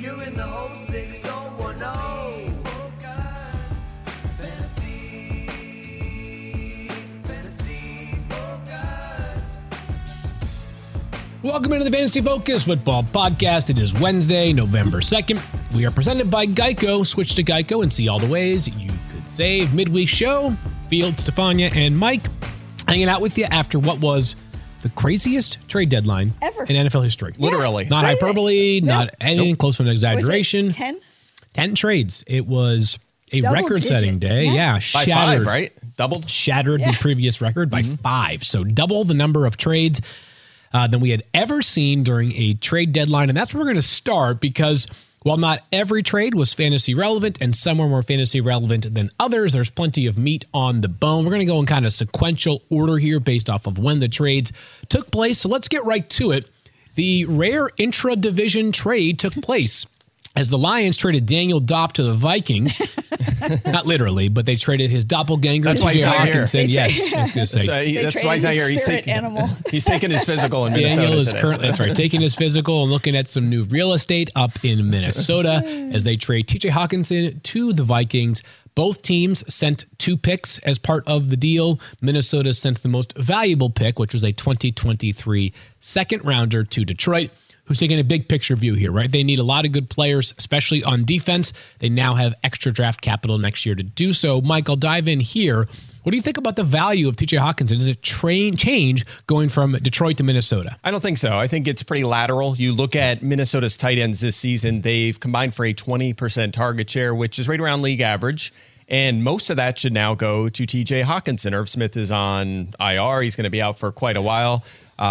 in the 06010. Welcome into the Fantasy Focus Football Podcast. It is Wednesday, November 2nd. We are presented by Geico. Switch to Geico and see all the ways you could save. Midweek show, Field, Stefania, and Mike hanging out with you after what was the craziest trade deadline ever in NFL history. Yeah. Literally. Not hyperbole, not anything close to an exaggeration. Was it 10? 10 trades. It was a Double record-setting digit. day. Yeah, By shattered, 5, right? Doubled? Shattered the previous record by 5. So double the number of trades than we had ever seen during a trade deadline. And that's where we're going to start because while not every trade was fantasy relevant and some were more fantasy relevant than others, there's plenty of meat on the bone. We're going to go in kind of sequential order here based off of when the trades took place. So let's get right to it. The rare intra-division trade took place as the Lions traded Daniel Dopp to the Vikings. Not literally, but they traded his doppelganger. That's why he's not here. Hawkinson. Yes, I was going to say. That's why he's not here. He's taking his physical in Minnesota. Daniel is today. currently, that's right, taking his physical and looking at some new real estate up in Minnesota as they trade TJ Hawkinson to the Vikings. Both teams sent 2 picks as part of the deal. Minnesota sent the most valuable pick, which was a 2023 second rounder to Detroit, who's taking a big picture view here, right? They need a lot of good players, especially on defense. They now have extra draft capital next year to do so. Mike, I'll dive in here. What do you think about the value of TJ Hawkinson? Does it change going from Detroit to Minnesota? I don't think so. I think it's pretty lateral. You look at Minnesota's tight ends this season, they've combined for a 20% target share, which is right around league average. And most of that should now go to TJ Hawkinson. Irv Smith is on IR. He's going to be out for quite a while.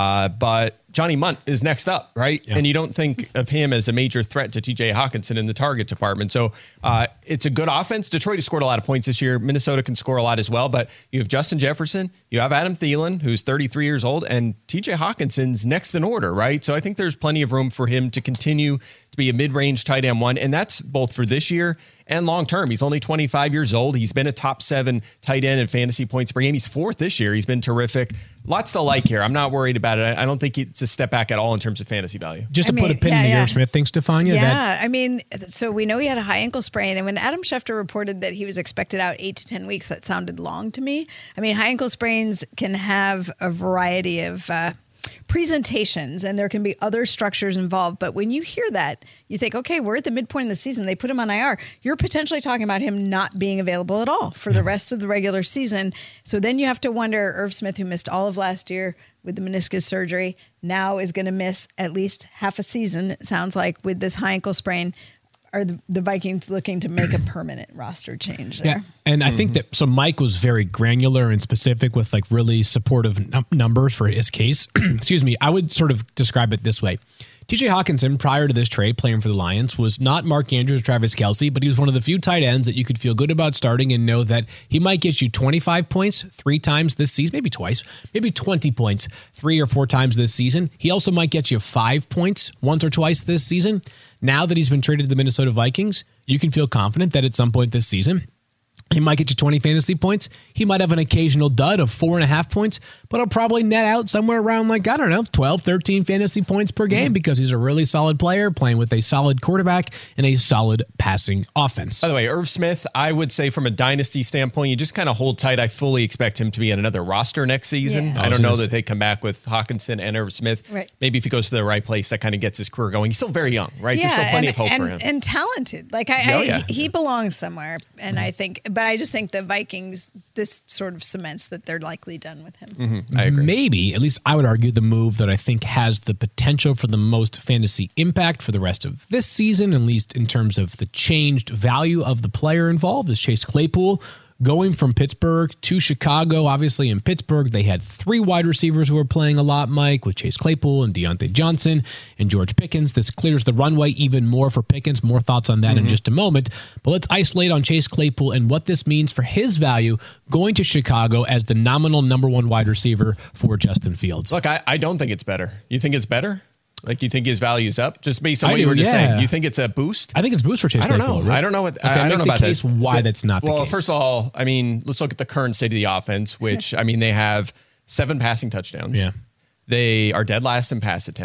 But Johnny Munt is next up, right? Yeah. And you don't think of him as a major threat to TJ Hawkinson in the target department. So it's a good offense. Detroit has scored a lot of points this year. Minnesota can score a lot as well. But you have Justin Jefferson, you have Adam Thielen, who's 33 years old, and TJ Hawkinson's next in order, right? So I think there's plenty of room for him to continue to be a mid-range tight end one. And that's both for this year and long term. He's only 25 years old. He's been a top 7 tight end in fantasy points per game. He's 4th this year. He's been terrific. Lots to like here. I'm not worried about it. I don't think it's a step back at all in terms of fantasy value. Just to put a pin in the Irv Smith thing, Stefania. Yeah, I mean, so we know he had a high ankle sprain, and when Adam Schefter reported that he was expected out 8 to 10 weeks, that sounded long to me. I mean, high ankle sprains can have a variety of presentations, and there can be other structures involved. But when you hear that, you think, okay, we're at the midpoint of the season. They put him on IR. You're potentially talking about him not being available at all for the rest of the regular season. So then you have to wonder, Irv Smith, who missed all of last year with the meniscus surgery, now is going to miss at least half a season, it sounds like, with this high ankle sprain. Are the Vikings looking to make a permanent roster change there? Yeah, and I think that, so Mike was very granular and specific with like really supportive numbers for his case. Excuse me. I would sort of describe it this way. TJ Hawkinson, prior to this trade, playing for the Lions, was not Mark Andrews or Travis Kelce, but he was one of the few tight ends that you could feel good about starting and know that he might get you 25 points 3 times this season, maybe twice, maybe 20 points 3 or 4 times this season. He also might get you 5 points once or twice this season. Now that he's been traded to the Minnesota Vikings, you can feel confident that at some point this season, he might get you 20 fantasy points. He might have an occasional dud of 4.5 points, but he'll probably net out somewhere around 12, 13 fantasy points per game because he's a really solid player playing with a solid quarterback and a solid passing offense. By the way, Irv Smith, I would say from a dynasty standpoint, you just kind of hold tight. I fully expect him to be on another roster next season. Yeah. I don't know that they come back with Hawkinson and Irv Smith. Right. Maybe if he goes to the right place, that kind of gets his career going. He's still very young, right? Yeah, There's still plenty of hope for him. And talented. He belongs somewhere. And I think, but I just think the Vikings, this sort of cements that they're likely done with him. Mm-hmm. I agree. Maybe, at least I would argue, the move that I think has the potential for the most fantasy impact for the rest of this season, at least in terms of the changed value of the player involved, is Chase Claypool. Going from Pittsburgh to Chicago, obviously in Pittsburgh, they had 3 wide receivers who were playing a lot, Mike, with Chase Claypool and Deontay Johnson and George Pickens. This clears the runway even more for Pickens. More thoughts on that in just a moment. But let's isolate on Chase Claypool and what this means for his value going to Chicago as the nominal number 1 wide receiver for Justin Fields. Look, I don't think it's better. You think it's better? Like, you think his value's up? Just based on what you were just saying. You think it's a boost? I think it's a boost for Chase Claypool. Right? I don't know. I don't know about case why that's not the case. Well, first of all, I mean, let's look at the current state of the offense, which, I mean, they have 7 passing touchdowns. Yeah. They are dead last in pass attempts.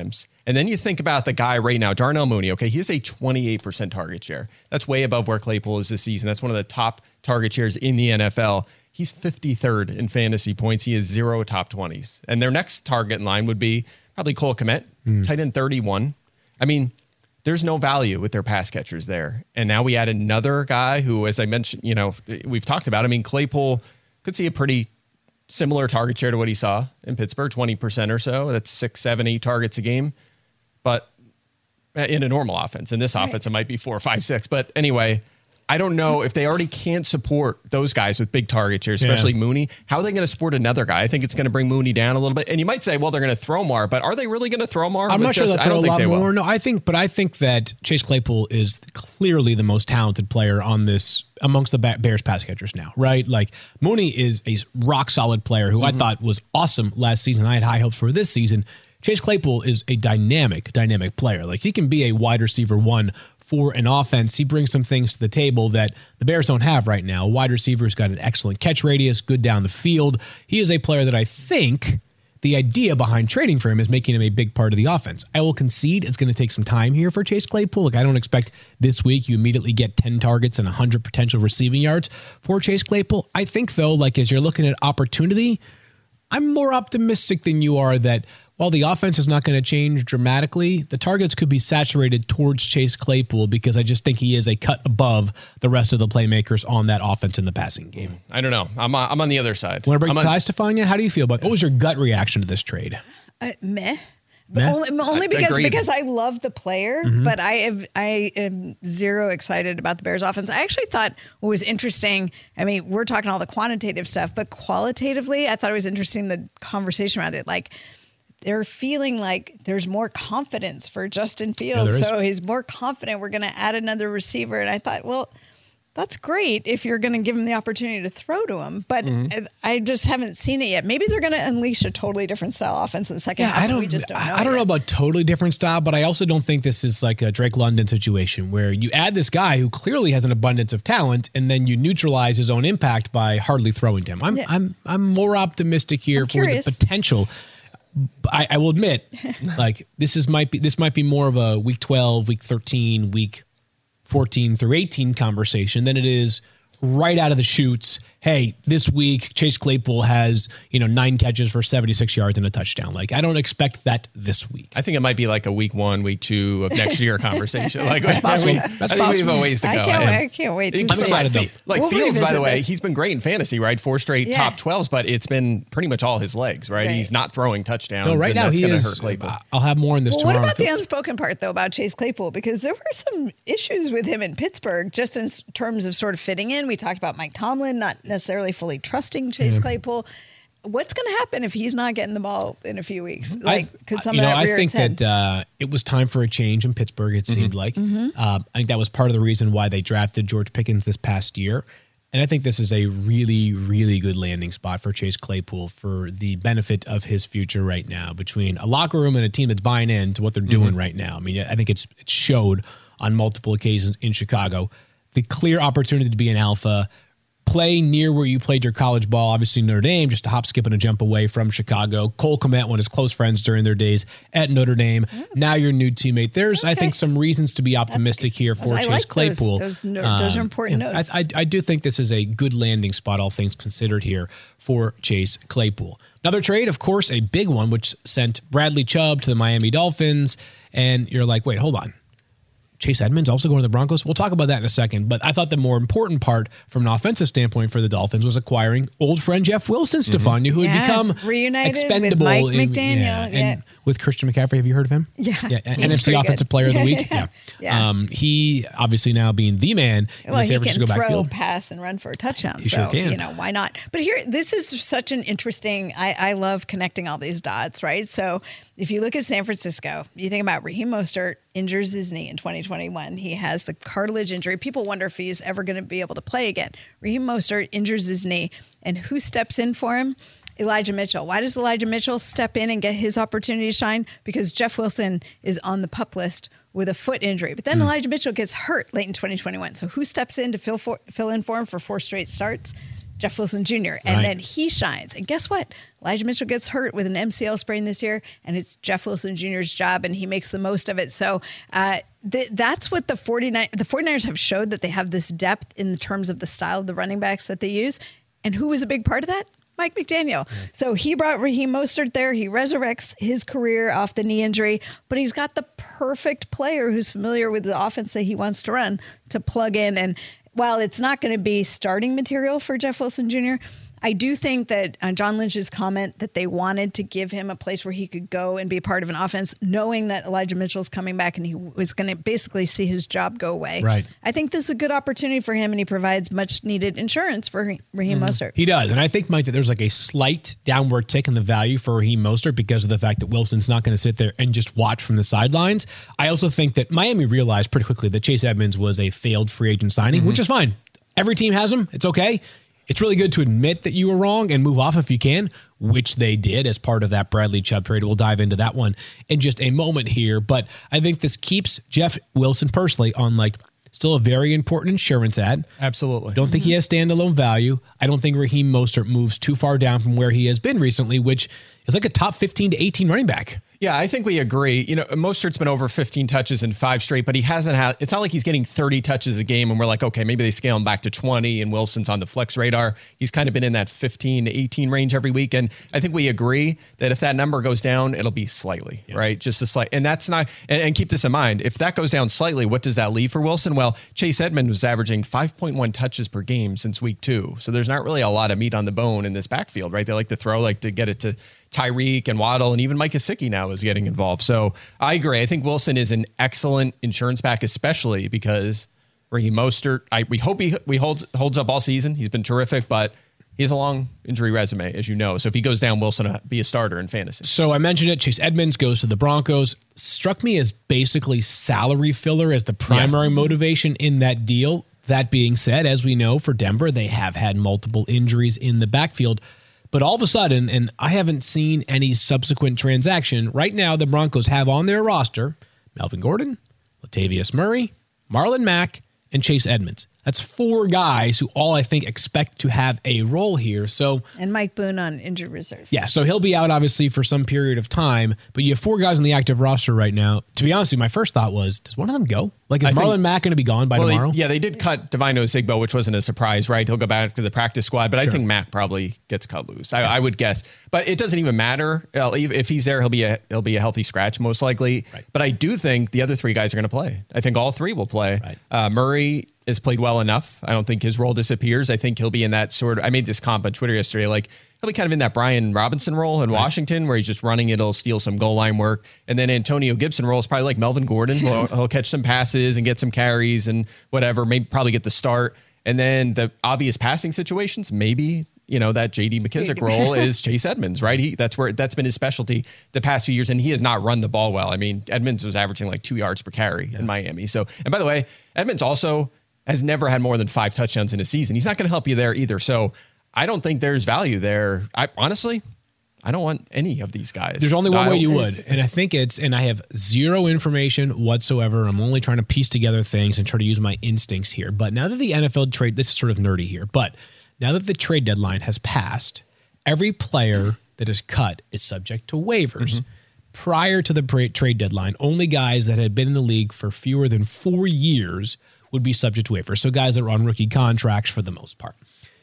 And then you think about the guy right now, Darnell Mooney. Okay, he has a 28% target share. That's way above where Claypool is this season. That's one of the top target shares in the NFL. He's 53rd in fantasy points. He has 0 top 20s. And their next target in line would be probably Cole Kmet, tight end 31. I mean, there's no value with their pass catchers there. And now we add another guy who, as I mentioned, we've talked about. I mean, Claypool could see a pretty similar target share to what he saw in Pittsburgh, 20% or so. That's 6, 7, 8 targets a game. But in a normal offense, in this offense, it might be 4, 5, 6. But anyway, I don't know if they already can't support those guys with big target shares, especially Mooney. How are they going to support another guy? I think it's going to bring Mooney down a little bit. And you might say, well, they're going to throw more, but are they really going to throw more? I'm not sure they'll throw a lot more. No, I think that Chase Claypool is clearly the most talented player on this amongst the Bears pass catchers now, right? Like Mooney is a rock solid player who I thought was awesome last season. I had high hopes for this season. Chase Claypool is a dynamic player. Like he can be a wide receiver one for an offense. He brings some things to the table that the Bears don't have right now. A wide receiver who's got an excellent catch radius, good down the field. He is a player that I think the idea behind trading for him is making him a big part of the offense. I will concede it's going to take some time here for Chase Claypool. Like I don't expect this week you immediately get 10 targets and 100 potential receiving yards for Chase Claypool. I think though, like as you're looking at opportunity, I'm more optimistic than you are that while the offense is not going to change dramatically, the targets could be saturated towards Chase Claypool because I just think he is a cut above the rest of the playmakers on that offense in the passing game. I don't know. I'm on the other side. Want to break the tie, Stefania? How do you feel about what was your gut reaction to this trade? Meh. But only because I love the player, but I am zero excited about the Bears offense. I actually thought what was interesting, I mean, we're talking all the quantitative stuff, but qualitatively, I thought it was interesting the conversation around it. Like, they're feeling like there's more confidence for Justin Fields. So he's more confident we're going to add another receiver. And I thought, well, that's great if you're going to give him the opportunity to throw to him. But I just haven't seen it yet. Maybe they're going to unleash a totally different style offense in the second half. I don't know about totally different style, but I also don't think this is like a Drake London situation where you add this guy who clearly has an abundance of talent and then you neutralize his own impact by hardly throwing to him. I'm more optimistic here for the potential. I will admit, like this might be more of a week 12, week 13, week 14 through 18 conversation than it is right out of the chutes. Hey, this week Chase Claypool has 9 catches for 76 yards and a touchdown. Like I don't expect that this week. I think it might be like a week 1, week 2 of next year conversation. Like that's possible. That's possible. We have a ways to go. I can't wait. I'm excited though. Like Fields, by the way, he's been great in fantasy, right? 4 straight top 12s, but it's been pretty much all his legs, right? He's not throwing touchdowns. No, right now that's he going to is. Hurt Claypool. I'll have more on this tomorrow. What about the unspoken part though about Chase Claypool? Because there were some issues with him in Pittsburgh, just in terms of sort of fitting in. We talked about Mike Tomlin not necessarily fully trusting Chase Claypool. What's going to happen if he's not getting the ball in a few weeks? Like, could some of that rear its head? I think that it was time for a change in Pittsburgh, it seemed like. I think that was part of the reason why they drafted George Pickens this past year. And I think this is a really, really good landing spot for Chase Claypool for the benefit of his future right now between a locker room and a team that's buying into what they're doing right now. I mean, I think it showed on multiple occasions in Chicago. The clear opportunity to be an alpha, play near where you played your college ball, obviously Notre Dame, just a hop, skip, and a jump away from Chicago. Cole Kmet, one of his close friends during their days at Notre Dame. Now your new teammate. There's, I think, some reasons to be optimistic here for Chase Claypool. Those are important notes. I do think this is a good landing spot, all things considered here, for Chase Claypool. Another trade, of course, a big one, which sent Bradley Chubb to the Miami Dolphins. And you're like, wait, hold on. Chase Edmonds also going to the Broncos. We'll talk about that in a second. But I thought the more important part from an offensive standpoint for the Dolphins was acquiring old friend Jeff Wilson, Stefania, who had become reunited expendable. With Mike McDaniel. And with Christian McCaffrey. Have you heard of him? Yeah. NFC Offensive Player of the Week. He obviously now being the man in the San Francisco backfield. He can throw, pass, and run for a touchdown. He sure can. Why not? But here, this is such an interesting, I love connecting all these dots, right? So if you look at San Francisco, you think about Raheem Mostert injures his knee in 2021. He has the cartilage injury. People wonder if he's ever going to be able to play again. Raheem Mostert injures his knee. And who steps in for him? Elijah Mitchell. Why does Elijah Mitchell step in and get his opportunity to shine? Because Jeff Wilson is on the PUP list with a foot injury. But then Elijah Mitchell gets hurt late in 2021. So who steps in to fill in for him for 4 straight starts? Jeff Wilson Jr. And then he shines. And guess what? Elijah Mitchell gets hurt with an MCL sprain this year, and it's Jeff Wilson Jr.'s job, and he makes the most of it. So that's what the 49ers have showed, that they have this depth in terms of the style of the running backs that they use. And who was a big part of that? Mike McDaniel. Yeah. So he brought Raheem Mostert there. He resurrects his career off the knee injury, but he's got the perfect player who's familiar with the offense that he wants to run to plug in. And while it's not going to be starting material for Jeff Wilson Jr., I do think that John Lynch's comment that they wanted to give him a place where he could go and be a part of an offense, knowing that Elijah Mitchell's coming back and he was going to basically see his job go away. Right. I think this is a good opportunity for him, and he provides much needed insurance for Raheem Mostert. He does. And I think, Mike, that there's like a slight downward tick in the value for Raheem Mostert because of the fact that Wilson's not going to sit there and just watch from the sidelines. I also think that Miami realized pretty quickly that Chase Edmonds was a failed free agent signing, which is fine. Every team has him. It's okay. It's really good to admit that you were wrong and move off if you can, which they did as part of that Bradley Chubb trade. We'll dive into that one in just a moment here. But I think this keeps Jeff Wilson personally on like still a very important insurance ad. Absolutely. Don't think he has standalone value. I don't think Raheem Mostert moves too far down from where he has been recently, which is like a top 15 to 18 running back. Yeah, I think we agree. You know, Mostert's been over 15 touches in 5 straight, but he hasn't had, it's not like he's getting 30 touches a game and we're like, okay, maybe they scale him back to 20 and Wilson's on the flex radar. He's kind of been in that 15 to 18 range every week. And I think we agree that if that number goes down, it'll be slightly, right? Just a slight. And that's not, and keep this in mind, if that goes down slightly, what does that leave for Wilson? Well, Chase Edmonds was averaging 5.1 touches per game since week 2. So there's not really a lot of meat on the bone in this backfield, right? They like to throw, like to get it to Tyreek and Waddle, and even Mike Gesicki now is getting involved. So I agree. I think Wilson is an excellent insurance back, especially because Raheem Mostert, we hope he holds up all season. He's been terrific, but he has a long injury resume, as you know. So if he goes down, Wilson will be a starter in fantasy. So I mentioned it. Chase Edmonds goes to the Broncos. Struck me as basically salary filler as the primary motivation in that deal. That being said, as we know, for Denver, they have had multiple injuries in the backfield. But all of a sudden, and I haven't seen any subsequent transaction, right now the Broncos have on their roster Melvin Gordon, Latavius Murray, Marlon Mack, and Chase Edmonds. That's 4 guys who all I think expect to have a role here. So and Mike Boone on injured reserve. Yeah, so he'll be out obviously for some period of time, but you have 4 guys on the active roster right now. To be honest with you, my first thought was, does one of them go? Like, is Marlon Mack going to be gone by tomorrow? They did cut Divine Ozigbo, which wasn't a surprise, right? He'll go back to the practice squad, but I think Mack probably gets cut loose. I would guess, but it doesn't even matter. If he's there, he'll be a healthy scratch most likely. Right. But I do think the other 3 guys are going to play. I think all 3 will play. Right. Murray has played well enough. I don't think his role disappears. I think he'll be in that sort of, I made this comp on Twitter yesterday, like he'll be kind of in that Brian Robinson role in Washington where he's just running it, he'll steal some goal line work. And then Antonio Gibson role is probably like Melvin Gordon. He'll catch some passes and get some carries and whatever, maybe probably get the start. And then the obvious passing situations, maybe, you know, that JD McKissick role is Chase Edmonds, right? That's been his specialty the past few years. And he has not run the ball well. I mean, Edmonds was averaging like 2 yards per carry in Miami. So, and by the way, Edmonds also has never had more than 5 touchdowns in a season. He's not going to help you there either. So I don't think there's value there. Honestly, I don't want any of these guys. There's only one way you would. And I think and I have zero information whatsoever. I'm only trying to piece together things and try to use my instincts here. But now that the NFL trade, this is sort of nerdy here, but now that the trade deadline has passed, every player that is cut is subject to waivers. Prior to the trade deadline, only guys that had been in the league for fewer than 4 years would be subject to waivers. So guys that are on rookie contracts for the most part.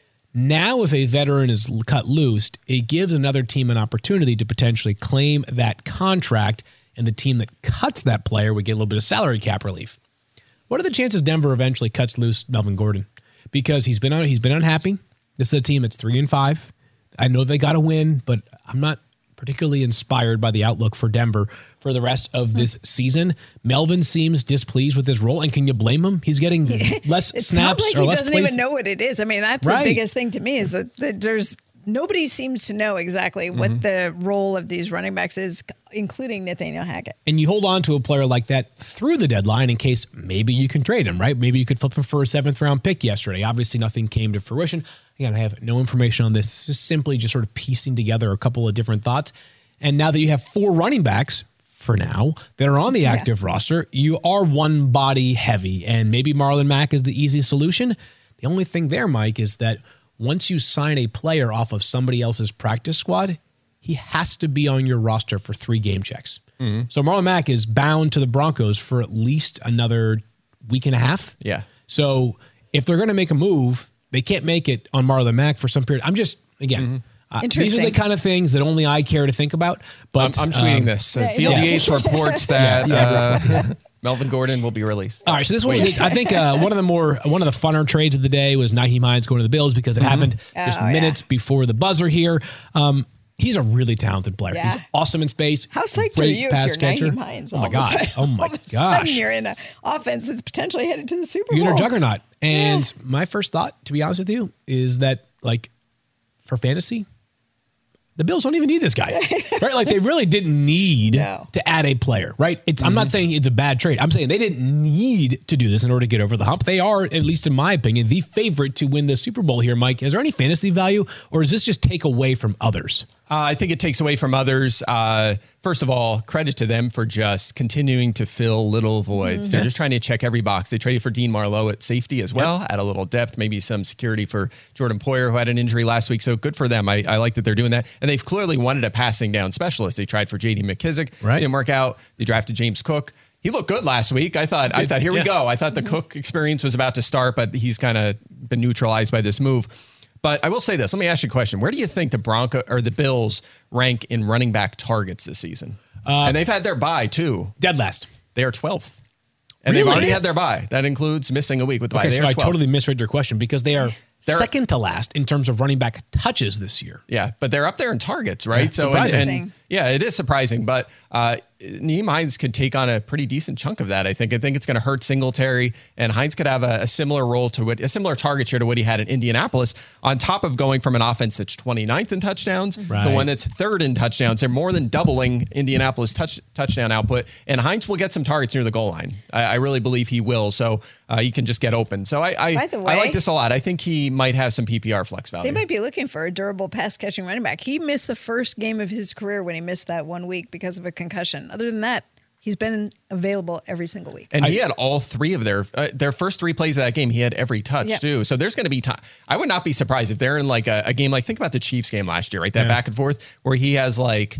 Now, if a veteran is cut loose, it gives another team an opportunity to potentially claim that contract, and the team that cuts that player would get a little bit of salary cap relief. What are the chances Denver eventually cuts loose Melvin Gordon? Because he's been unhappy. This is a team that's 3-5. I know they got to win, but I'm not particularly inspired by the outlook for Denver for the rest of this season. Melvin seems displeased with his role, and can you blame him? He's getting less it snaps sounds like or he less doesn't plays. even know what it is. I mean, that's the biggest thing to me is that there's nobody seems to know exactly what the role of these running backs is, including Nathaniel Hackett. And you hold on to a player like that through the deadline in case maybe you can trade him, right? Maybe you could flip him for a 7th round pick yesterday. Obviously, nothing came to fruition. Again, I have no information on this. It's just simply just sort of piecing together a couple of different thoughts. And now that you have 4 running backs for now that are on the active roster, you are one body heavy, and maybe Marlon Mack is the easy solution. The only thing there, Mike, is that once you sign a player off of somebody else's practice squad, he has to be on your roster for 3 game checks. So Marlon Mack is bound to the Broncos for at least another week and a half. Yeah. So if they're going to make a move, they can't make it on Marlon Mack for some period. I'm just, again, these are the kind of things that only I care to think about. But I'm tweeting this. Field Yates reports that Melvin Gordon will be released. All right, so this one was, I think, one of the funner trades of the day was Nyheim Hines going to the Bills because it happened just minutes before the buzzer here. He's a really talented player. Yeah. He's awesome in space. How psyched great are you pass if you're catcher. Nyheim Hines? Oh my god! Oh my All of a sudden gosh! you're in an offense that's potentially headed to the Super Bowl. You're in a juggernaut. And my first thought, to be honest with you, is that like for fantasy, the Bills don't even need this guy, right? Like they really didn't need to add a player, right? I'm not saying it's a bad trade. I'm saying they didn't need to do this in order to get over the hump. They are, at least in my opinion, the favorite to win the Super Bowl here, Mike. Is there any fantasy value, or does this just take away from others? I think it takes away from others. First of all, credit to them for just continuing to fill little voids. They're just trying to check every box. They traded for Dean Marlowe at safety as well, add a little depth, maybe some security for Jordan Poyer, who had an injury last week. So good for them. I like that they're doing that. And they've clearly wanted a passing down specialist. They tried for J.D. McKissick. Didn't work out. They drafted James Cook. He looked good last week. I thought, here we go. I thought the Cook experience was about to start, but he's kind of been neutralized by this move. But I will say this. Let me ask you a question. Where do you think the Bills rank in running back targets this season? And they've had their bye too. Dead last. They are 12th. And they've already had their bye. That includes missing a week with the bye. Okay, so I 12th. totally misread your question because they're second to last in terms of running back touches this year. Yeah, but they're up there in targets, right? Yeah, so surprising. Yeah, it is surprising, but Nyheim Hines could take on a pretty decent chunk of that. I think it's going to hurt Singletary, and Hines could have a similar role to a similar target share to what he had in Indianapolis, on top of going from an offense that's 29th in touchdowns to one that's 3rd in touchdowns. They're more than doubling Indianapolis touchdown output, and Hines will get some targets near the goal line. I really believe he will, so you can just get open. So I like this a lot. I think he might have some PPR flex value. They might be looking for a durable pass-catching running back. He missed the first game of his career when he missed that 1 week because of a concussion. Other than that, he's been available every single week. And he had all 3 of their first 3 plays of that game. He had every touch too. So there's going to be time. I would not be surprised if they're in like a game, like think about the Chiefs game last year, right? That back and forth where he has like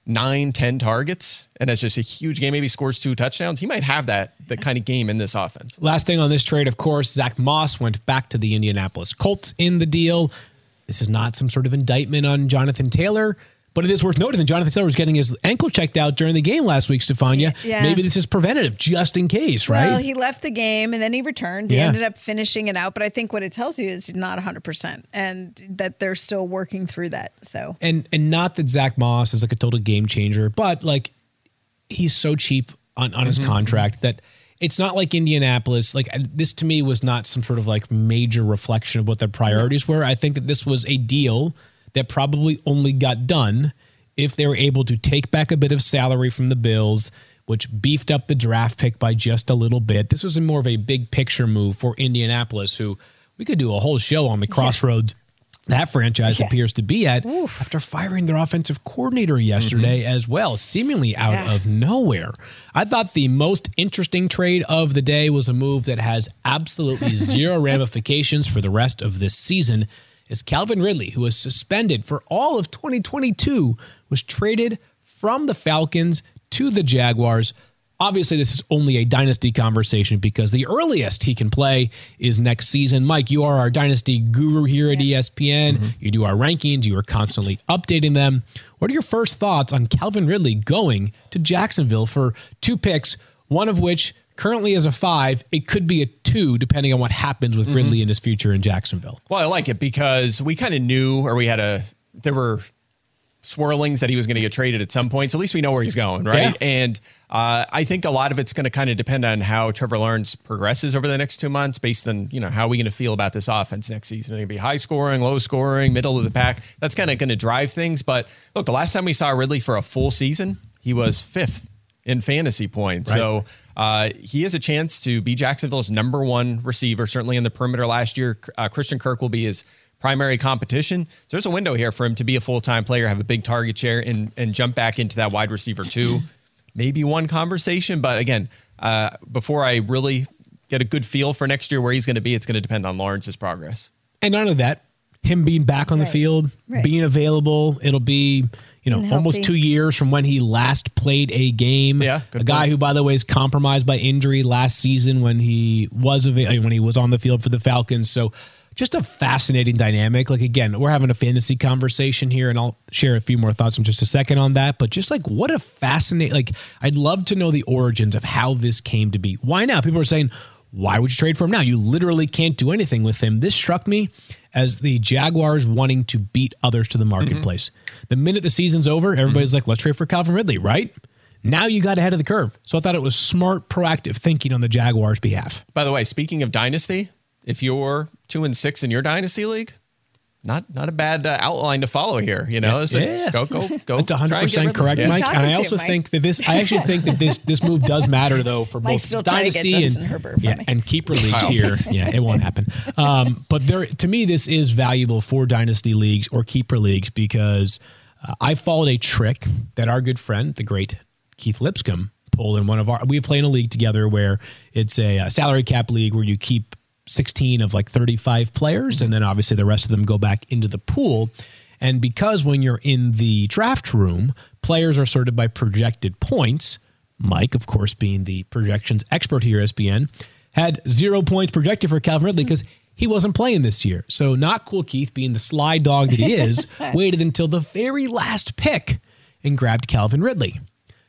9-10 targets and it's just a huge game. Maybe scores 2 touchdowns. He might have that kind of game in this offense. Last thing on this trade, of course, Zach Moss went back to the Indianapolis Colts in the deal. This is not some sort of indictment on Jonathan Taylor, but it is worth noting that Jonathan Taylor was getting his ankle checked out during the game last week, Stefania. Yeah. Maybe this is preventative just in case, right? Well, he left the game and then he returned. He ended up finishing it out, but I think what it tells you is he's not 100% and that they're still working through that. So and not that Zach Moss is like a total game changer, but like he's so cheap on his contract that it's not like Indianapolis. Like this to me was not some sort of like major reflection of what their priorities were. I think that this was a deal that probably only got done if they were able to take back a bit of salary from the Bills, which beefed up the draft pick by just a little bit. This was more of a big picture move for Indianapolis, who we could do a whole show on the crossroads that franchise appears to be at after firing their offensive coordinator yesterday as well, seemingly out of nowhere. I thought the most interesting trade of the day was a move that has absolutely zero ramifications for the rest of this season. Is Calvin Ridley, who was suspended for all of 2022, was traded from the Falcons to the Jaguars. Obviously, this is only a dynasty conversation because the earliest he can play is next season. Mike, you are our dynasty guru here at ESPN. You do our rankings. You are constantly updating them. What are your first thoughts on Calvin Ridley going to Jacksonville for 2 picks, one of which currently is a 5. It could be a 2, depending on what happens with Ridley in his future in Jacksonville. Well, I like it because we kind of knew, or there were swirlings that he was going to get traded at some point. So at least we know where he's going, right? Yeah. And I think a lot of it's going to kind of depend on how Trevor Lawrence progresses over the next 2 months based on, how are we going to feel about this offense next season? Are they going to be high scoring, low scoring, middle of the pack? That's kind of going to drive things. But look, the last time we saw Ridley for a full season, he was 5th in fantasy points. Right. So he has a chance to be Jacksonville's number 1 receiver, certainly in the perimeter last year. Christian Kirk will be his primary competition. So there's a window here for him to be a full-time player, have a big target share, and jump back into that wide receiver 2. Maybe one conversation, but again, before I really get a good feel for next year where he's going to be, it's going to depend on Lawrence's progress. And none of that, him being back on the field, being available. It'll be, almost 2 years from when he last played a game. Yeah, a guy who, by the way, is compromised by injury last season when he was on the field for the Falcons. So just a fascinating dynamic. Like, again, we're having a fantasy conversation here, and I'll share a few more thoughts in just a second on that. But just like, what a fascinating, like, I'd love to know the origins of how this came to be. Why now? People are saying, why would you trade for him now? You literally can't do anything with him. This struck me as the Jaguars wanting to beat others to the marketplace. The minute the season's over, everybody's like, let's trade for Calvin Ridley, right? Now you got ahead of the curve. So I thought it was smart, proactive thinking on the Jaguars' behalf. By the way, speaking of dynasty, if you're 2-6 in your dynasty league, not a bad outline to follow here. Go. That's 100% correct, Mike. And I also think that this move does matter though for Mike's both dynasty and keeper leagues here. Yeah, it won't happen. But to me, this is valuable for dynasty leagues or keeper leagues because I followed a trick that our good friend, the great Keith Lipscomb, pulled in we play in a league together where it's a salary cap league where you keep 16 of like 35 players, and then obviously the rest of them go back into the pool. And because when you're in the draft room, players are sorted by projected points, Mike, of course, being the projections expert here at ESPN, had 0 points projected for Calvin Ridley because he wasn't playing this year. So not cool Keith, being the sly dog that he is, waited until the very last pick and grabbed Calvin Ridley.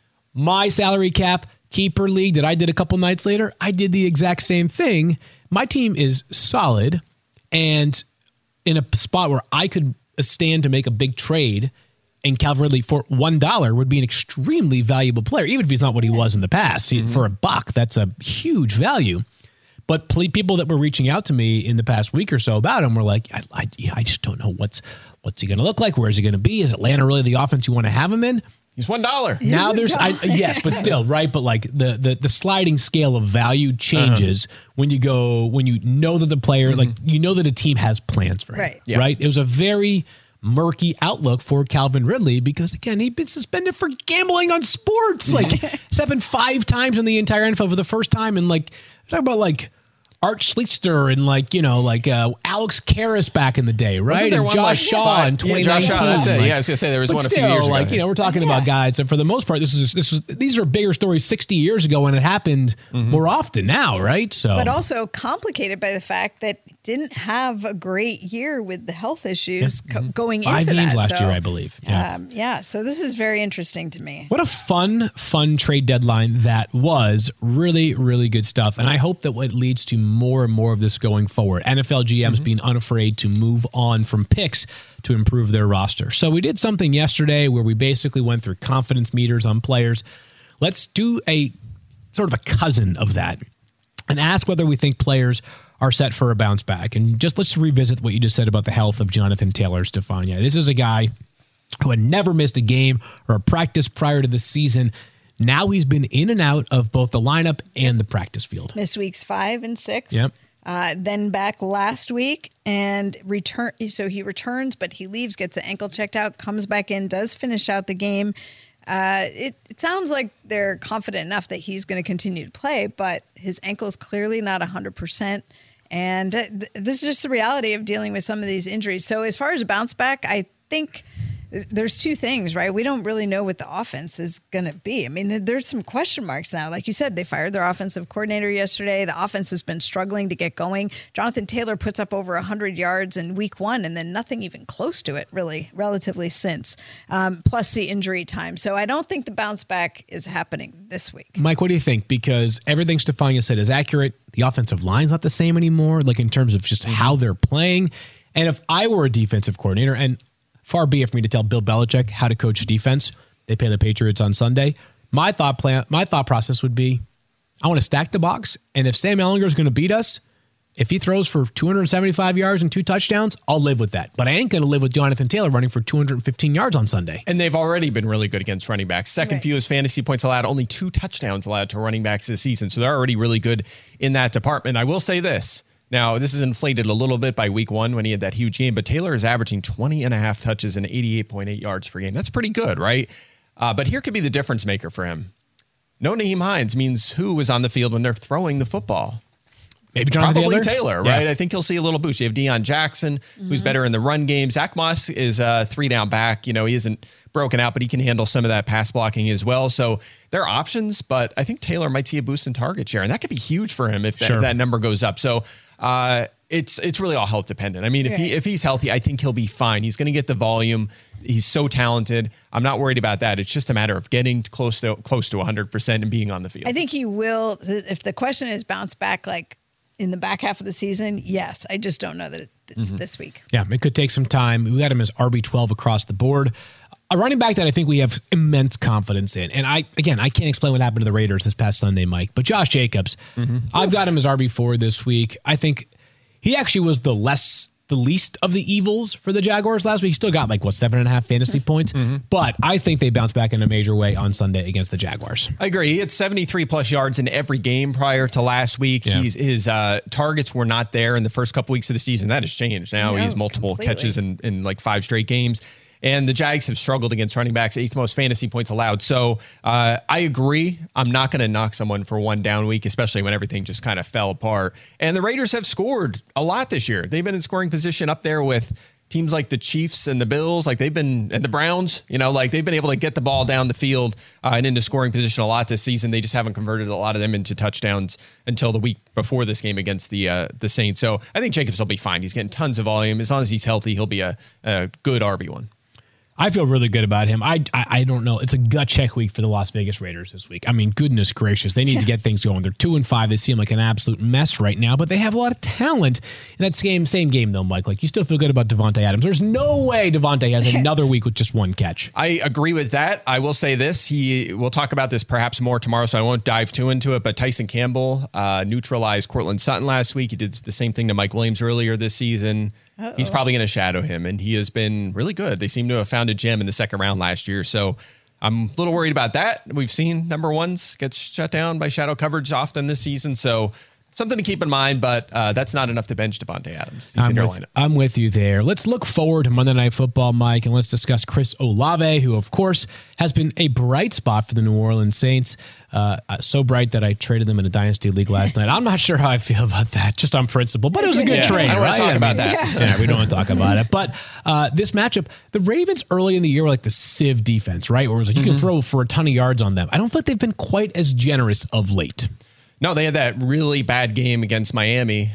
My salary cap keeper league that I did a couple nights later, I did the exact same thing. My team is solid and in a spot where I could stand to make a big trade, and Calvin Ridley for $1 would be an extremely valuable player, even if he's not what he was in the past. For $1, that's a huge value. But people that were reaching out to me in the past week or so about him were like, I just don't know what's he going to look like. Where is he going to be? Is Atlanta really the offense you want to have him in? He's $1. Now yes, but still, right? But like the sliding scale of value changes when you know that the player, like that a team has plans for him, right? Yeah. Right. It was a very murky outlook for Calvin Ridley because again, he'd been suspended for gambling on sports, like it's happened 5 times in the entire NFL for the first time, and like talk about like Art Schlichter and Alex Karras back in the day, right? And Josh Shaw in 2019. Josh Shaw, that's it. I was going to say there was one a few years ago. We're talking about guys, and for the most part, these are bigger stories 60 years ago, and it happened more often now, right? So, but also complicated by the fact that he didn't have a great year with the health issues going into that. 5 games last year, I believe. Yeah. So this is very interesting to me. What a fun trade deadline that was. Really, really good stuff. And I hope that what leads to more and more of this going forward. NFL GMs being unafraid to move on from picks to improve their roster. So we did something yesterday where we basically went through confidence meters on players. Let's do a sort of a cousin of that and ask whether we think players are set for a bounce back. And let's revisit what you just said about the health of Jonathan Taylor, Stefania. This is a guy who had never missed a game or a practice prior to the season. Now he's been in and out of both the lineup and the practice field. Missed weeks 5 and 6. Yep. Then back last week and return. So he returns, but he leaves, gets the ankle checked out, comes back in, does finish out the game. It sounds like they're confident enough that he's going to continue to play, but his ankle is clearly not 100%. And this is just the reality of dealing with some of these injuries. So as far as a bounce back, I think there's 2 things, right? We don't really know what the offense is going to be. I mean, there's some question marks now. Like you said, they fired their offensive coordinator yesterday. The offense has been struggling to get going. Jonathan Taylor puts up over 100 yards in week 1 and then nothing even close to it, really, relatively since, plus the injury time. So I don't think the bounce back is happening this week. Mike, what do you think? Because everything Stefania said is accurate. The offensive line's not the same anymore, like in terms of just how they're playing. And if I were a defensive coordinator, and far be it for me to tell Bill Belichick how to coach defense. They play the Patriots on Sunday. My thought process would be, I want to stack the box, and if Sam Ehlinger is going to beat us, if he throws for 275 yards and 2 touchdowns, I'll live with that. But I ain't going to live with Jonathan Taylor running for 215 yards on Sunday. And they've already been really good against running backs. Second fewest fantasy points allowed, only 2 touchdowns allowed to running backs this season. So they're already really good in that department. I will say this. Now, this is inflated a little bit by week 1 when he had that huge game, but Taylor is averaging 20 and a half touches and 88.8 yards per game. That's pretty good, right? But here could be the difference maker for him. No Nyheim Hines means who is on the field when they're throwing the football. Maybe Jonathan Taylor, right? I think he'll see a little boost. You have Deion Jackson, who's better in the run game. Zach Moss is a 3-down back. You know, he isn't broken out, but he can handle some of that pass blocking as well. So there are options, but I think Taylor might see a boost in target share, and that could be huge for him if that number goes up. So it's really all health dependent. I mean, if he's healthy, I think he'll be fine. He's going to get the volume. He's so talented. I'm not worried about that. It's just a matter of getting close to 100% and being on the field. I think he will. If the question is bounce back like in the back half of the season, yes. I just don't know that it's this week. Yeah, it could take some time. We got him as RB12 across the board. A running back that I think we have immense confidence in. And I can't explain what happened to the Raiders this past Sunday, Mike, but Josh Jacobs, I've got him as RB4 this week. I think he actually was the least of the evils for the Jaguars last week. He still got 7.5 fantasy points, but I think they bounce back in a major way on Sunday against the Jaguars. I agree. He had 73 plus yards in every game prior to last week. Yeah. His targets were not there in the first couple weeks of the season. That has changed. Now he's multiple catches in 5 straight games. And the Jags have struggled against running backs, 8th most fantasy points allowed. So I agree. I'm not going to knock someone for one down week, especially when everything just kind of fell apart. And the Raiders have scored a lot this year. They've been in scoring position up there with teams like the Chiefs and the Bills, and the Browns. They've been able to get the ball down the field and into scoring position a lot this season. They just haven't converted a lot of them into touchdowns until the week before this game against the Saints. So I think Jacobs will be fine. He's getting tons of volume. As long as he's healthy, he'll be a good RB1. I feel really good about him. I don't know. It's a gut check week for the Las Vegas Raiders this week. I mean, goodness gracious. They need to get things going. They're 2-5. They seem like an absolute mess right now, but they have a lot of talent in that same game, though, Mike. You still feel good about Devontae Adams. There's no way Devontae has another week with just one catch. I agree with that. I will say this. We'll talk about this perhaps more tomorrow, so I won't dive too into it, but Tyson Campbell neutralized Cortland Sutton last week. He did the same thing to Mike Williams earlier this season. Uh-oh. He's probably going to shadow him, and he has been really good. They seem to have found a gem in the second round last year, so I'm a little worried about that. We've seen number ones get shut down by shadow coverage often this season, so something to keep in mind, but that's not enough to bench Devontae Adams. He's in your lineup. I'm with you there. Let's look forward to Monday Night Football, Mike, and let's discuss Chris Olave, who, of course, has been a bright spot for the New Orleans Saints. So bright that I traded them in a dynasty league last night. I'm not sure how I feel about that, just on principle, but it was a good trade. I don't want to talk about that. Yeah, we don't want to talk about it. But this matchup, the Ravens early in the year were like the Civ defense, right? Where it was you can throw for a ton of yards on them. I don't feel like they've been quite as generous of late. No, they had that really bad game against Miami,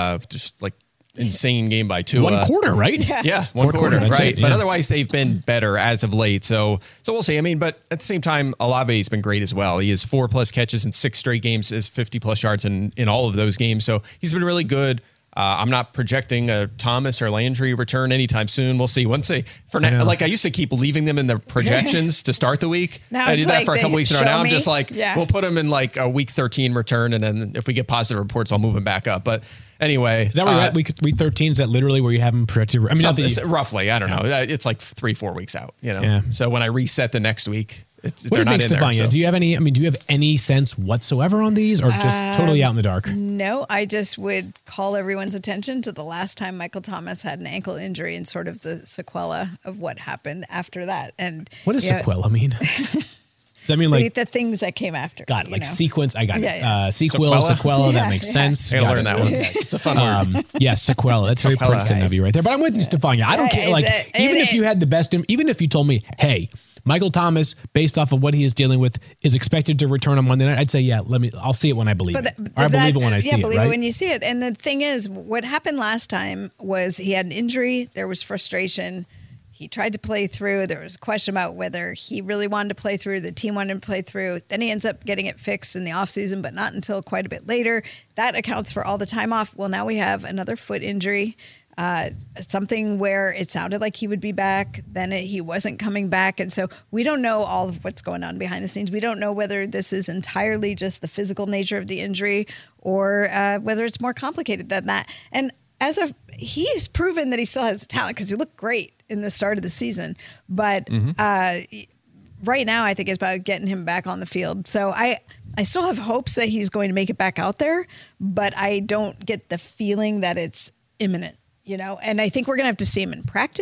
insane game by Tua. One quarter, right? Yeah, one quarter, right? Yeah. But otherwise, they've been better as of late. So we'll see. I mean, but at the same time, Olave's been great as well. He has 4+ catches in 6 straight games, has 50+ yards in all of those games. So he's been really good. I'm not projecting a Thomas or Landry return anytime soon. We'll see. I used to keep leaving them in the projections to start the week. Now I did that for a couple weeks in a row. Now I'm just we'll put them in a week 13 return, and then if we get positive reports, I'll move them back up. But anyway, is that where you're at? Week 13? Is that literally where you have them projected? I mean, roughly. I don't know. It's 3-4 weeks out. Yeah. So when I reset the next week, what do you think, Stefania? Do you have any sense whatsoever on these, or just totally out in the dark? No, I just would call everyone's attention to the last time Michael Thomas had an ankle injury and sort of the sequela of what happened after that. And what does sequela mean? Does that mean the things that came after? Got it. Sequence. I got it. Sequela. That makes sense. I learned that one. It's a fun word. Yes, sequela. That's very Princeton of you right there. But I'm with you, Stefania. I don't care. Even if you had the best, even if you told me, hey, Michael Thomas, based off of what he is dealing with, is expected to return on Monday night, I'd say, I'll see it when I believe it. Or I believe it when I see it, believe right? it when you see it. And the thing is, what happened last time was he had an injury. There was frustration. He tried to play through. There was a question about whether he really wanted to play through. The team wanted to play through. Then he ends up getting it fixed in the offseason, but not until quite a bit later. That accounts for all the time off. Well, now we have another foot injury. Something where it sounded like he would be back, then he wasn't coming back. And so we don't know all of what's going on behind the scenes. We don't know whether this is entirely just the physical nature of the injury or whether it's more complicated than that. And he's proven that he still has talent because he looked great in the start of the season. But right now, I think it's about getting him back on the field. So I still have hopes that he's going to make it back out there, but I don't get the feeling that it's imminent. And I think we're going to have to see him in practice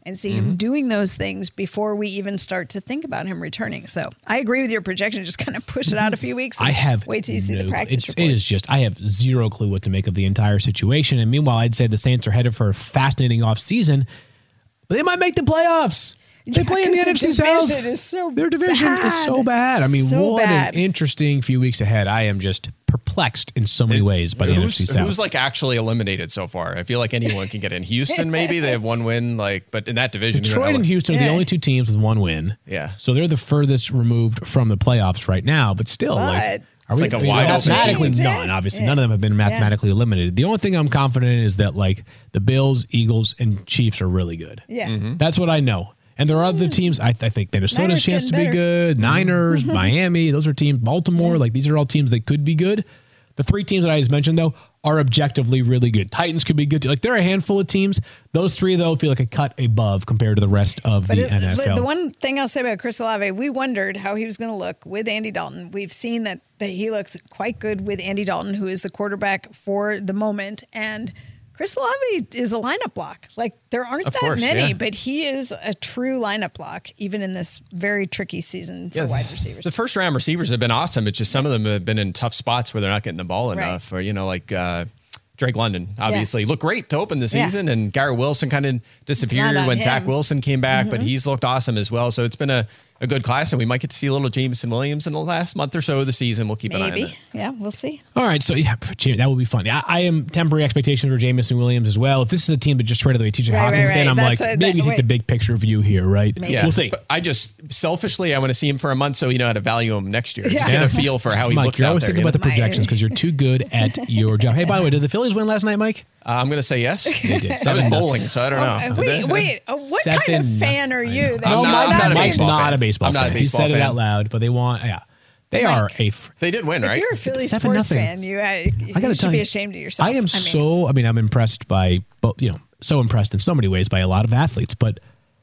and see him doing those things before we even start to think about him returning. So I agree with your projection. Just kind of push it out a few weeks. And I have wait till you see the practice It report. is just, I have zero clue what to make of the entire situation. And meanwhile, I'd say the Saints are headed for a fascinating offseason, but they might make the playoffs. They play in the 'cause NFC South. division is so Their division is so bad. I mean, So what bad. an interesting few weeks ahead. I am just perplexed in so many ways by the NFC South. Who's like actually eliminated so far? I feel like anyone can get in. Houston, maybe they have one win, but in that division, Detroit and Houston are the Yeah. only two teams with one win. Yeah. So they're the furthest removed from the playoffs right now, but still, But- are It's we like a wide open mathematically season. none? Obviously, Yeah. none of them have been mathematically eliminated. The only thing I'm confident in is that like the Bills, Eagles, and Chiefs are really good. Yeah. That's what I know. And there are other teams. I think Minnesota's Niners chance to getting be better. good. Niners, Miami, those are teams. Baltimore, like these are all teams that could be good. The three teams that I just mentioned, though, are objectively really good. Titans could be good too. Like there are a handful of teams. Those three, though, feel like a cut above compared to the rest of the NFL. The one thing I'll say about Chris Olave, we wondered how he was going to look with Andy Dalton. We've seen that he looks quite good with Andy Dalton, who is the quarterback for the moment. And Chris Olave is a lineup block. Like there aren't Of that course, many, yeah. but he is a true lineup block, even in this very tricky season for wide receivers. The first round receivers have been awesome. It's just some of them have been in tough spots where they're not getting the ball Right. enough. Or, like Drake London, obviously. Looked great to open the season. And Garrett Wilson kind of disappeared on when him. Zach Wilson came back, but he's looked awesome as well. So it's been a good class, and we might get to see a little Jameson Williams in the last month or so of the season. We'll keep an eye on Maybe. it. Yeah, we'll see. All right, so yeah, that will be fun. I am temporary expectations for Jamison Williams as well. If this is a team that just traded away TJ Hawkins, right. I'm That's like, what- maybe you take wait. the big picture view here, right? Maybe. Yeah, We'll see. But I just selfishly, I want to see him for a month so you know how to value him next year. Just Yeah. get a feel for how he Mike, looks you're out always there. thinking about the Mike. projections because you're too good at your job. Hey, by the way, did the Phillies win last night, Mike? I'm going to say yes. They did. I was bowling, so I don't know. Wait. What kind of 7-0. fan are you? that I'm you're not- I'm not a Mike's baseball not fan. a baseball I'm not a fan. baseball He said it fan. out loud, but they want, they are a. They did win, If right? you're a Philly 7-0. sports fan, you gotta should tell be you, ashamed of yourself. I am I'm impressed by, so impressed in so many ways by a lot of athletes, but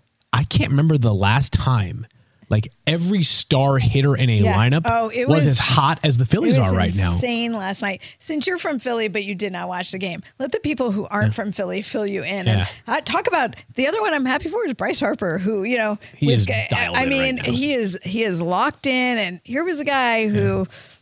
I can't remember the last time like every star hitter in a lineup it was as hot as the Phillies It was are right now. insane last night. Since you're from Philly, but you did not watch the game, let the people who aren't from Philly fill you in. Yeah. And talk about the other one I'm happy for is Bryce Harper, who He was, is dialed I in mean, right now. he is locked in, and here was a guy who,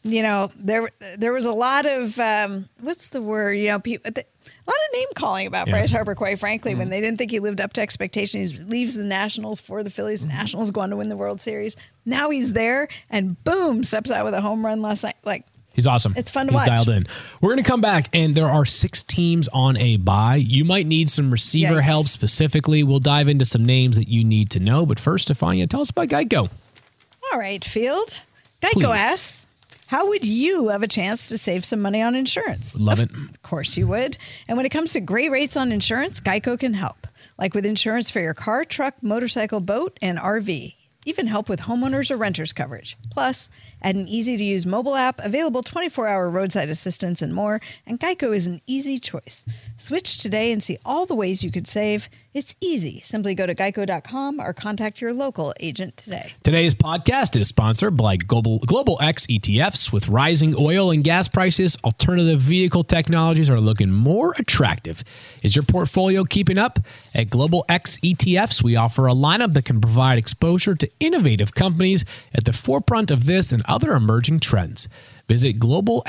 there was a lot of what's the word? People. A lot of name calling about Bryce Harper, quite frankly, when they didn't think he lived up to expectations. He leaves the Nationals for the Phillies. The Nationals go on to win the World Series. Now he's there, and boom, steps out with a home run last night. Like, He's awesome. It's fun to He's watch. dialed in. We're going to come back, and there are 6 teams on a bye. You might need some receiver Yikes. help specifically. We'll dive into some names that you need to know. But first, Stefania, tell us about Geico. all right, Field. Geico Please. asks, how would you love a chance to save some money on insurance? Love it. Of course you would. And when it comes to great rates on insurance, Geico can help. Like with insurance for your car, truck, motorcycle, boat, and RV. Even help with homeowners or renters coverage. Plus, add an easy-to-use mobile app, available 24-hour roadside assistance, and more. And Geico is an easy choice. Switch today and see all the ways you could save. It's easy. Simply go to geico.com or contact your local agent today. Today's podcast is sponsored by Global X ETFs. With rising oil and gas prices, alternative vehicle technologies are looking more attractive. Is your portfolio keeping up? At Global X ETFs, we offer a lineup that can provide exposure to innovative companies at the forefront of this and other emerging trends. Visit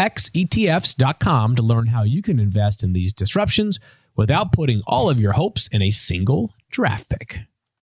globalxetfs.com to learn how you can invest in these disruptions without putting all of your hopes in a single draft pick.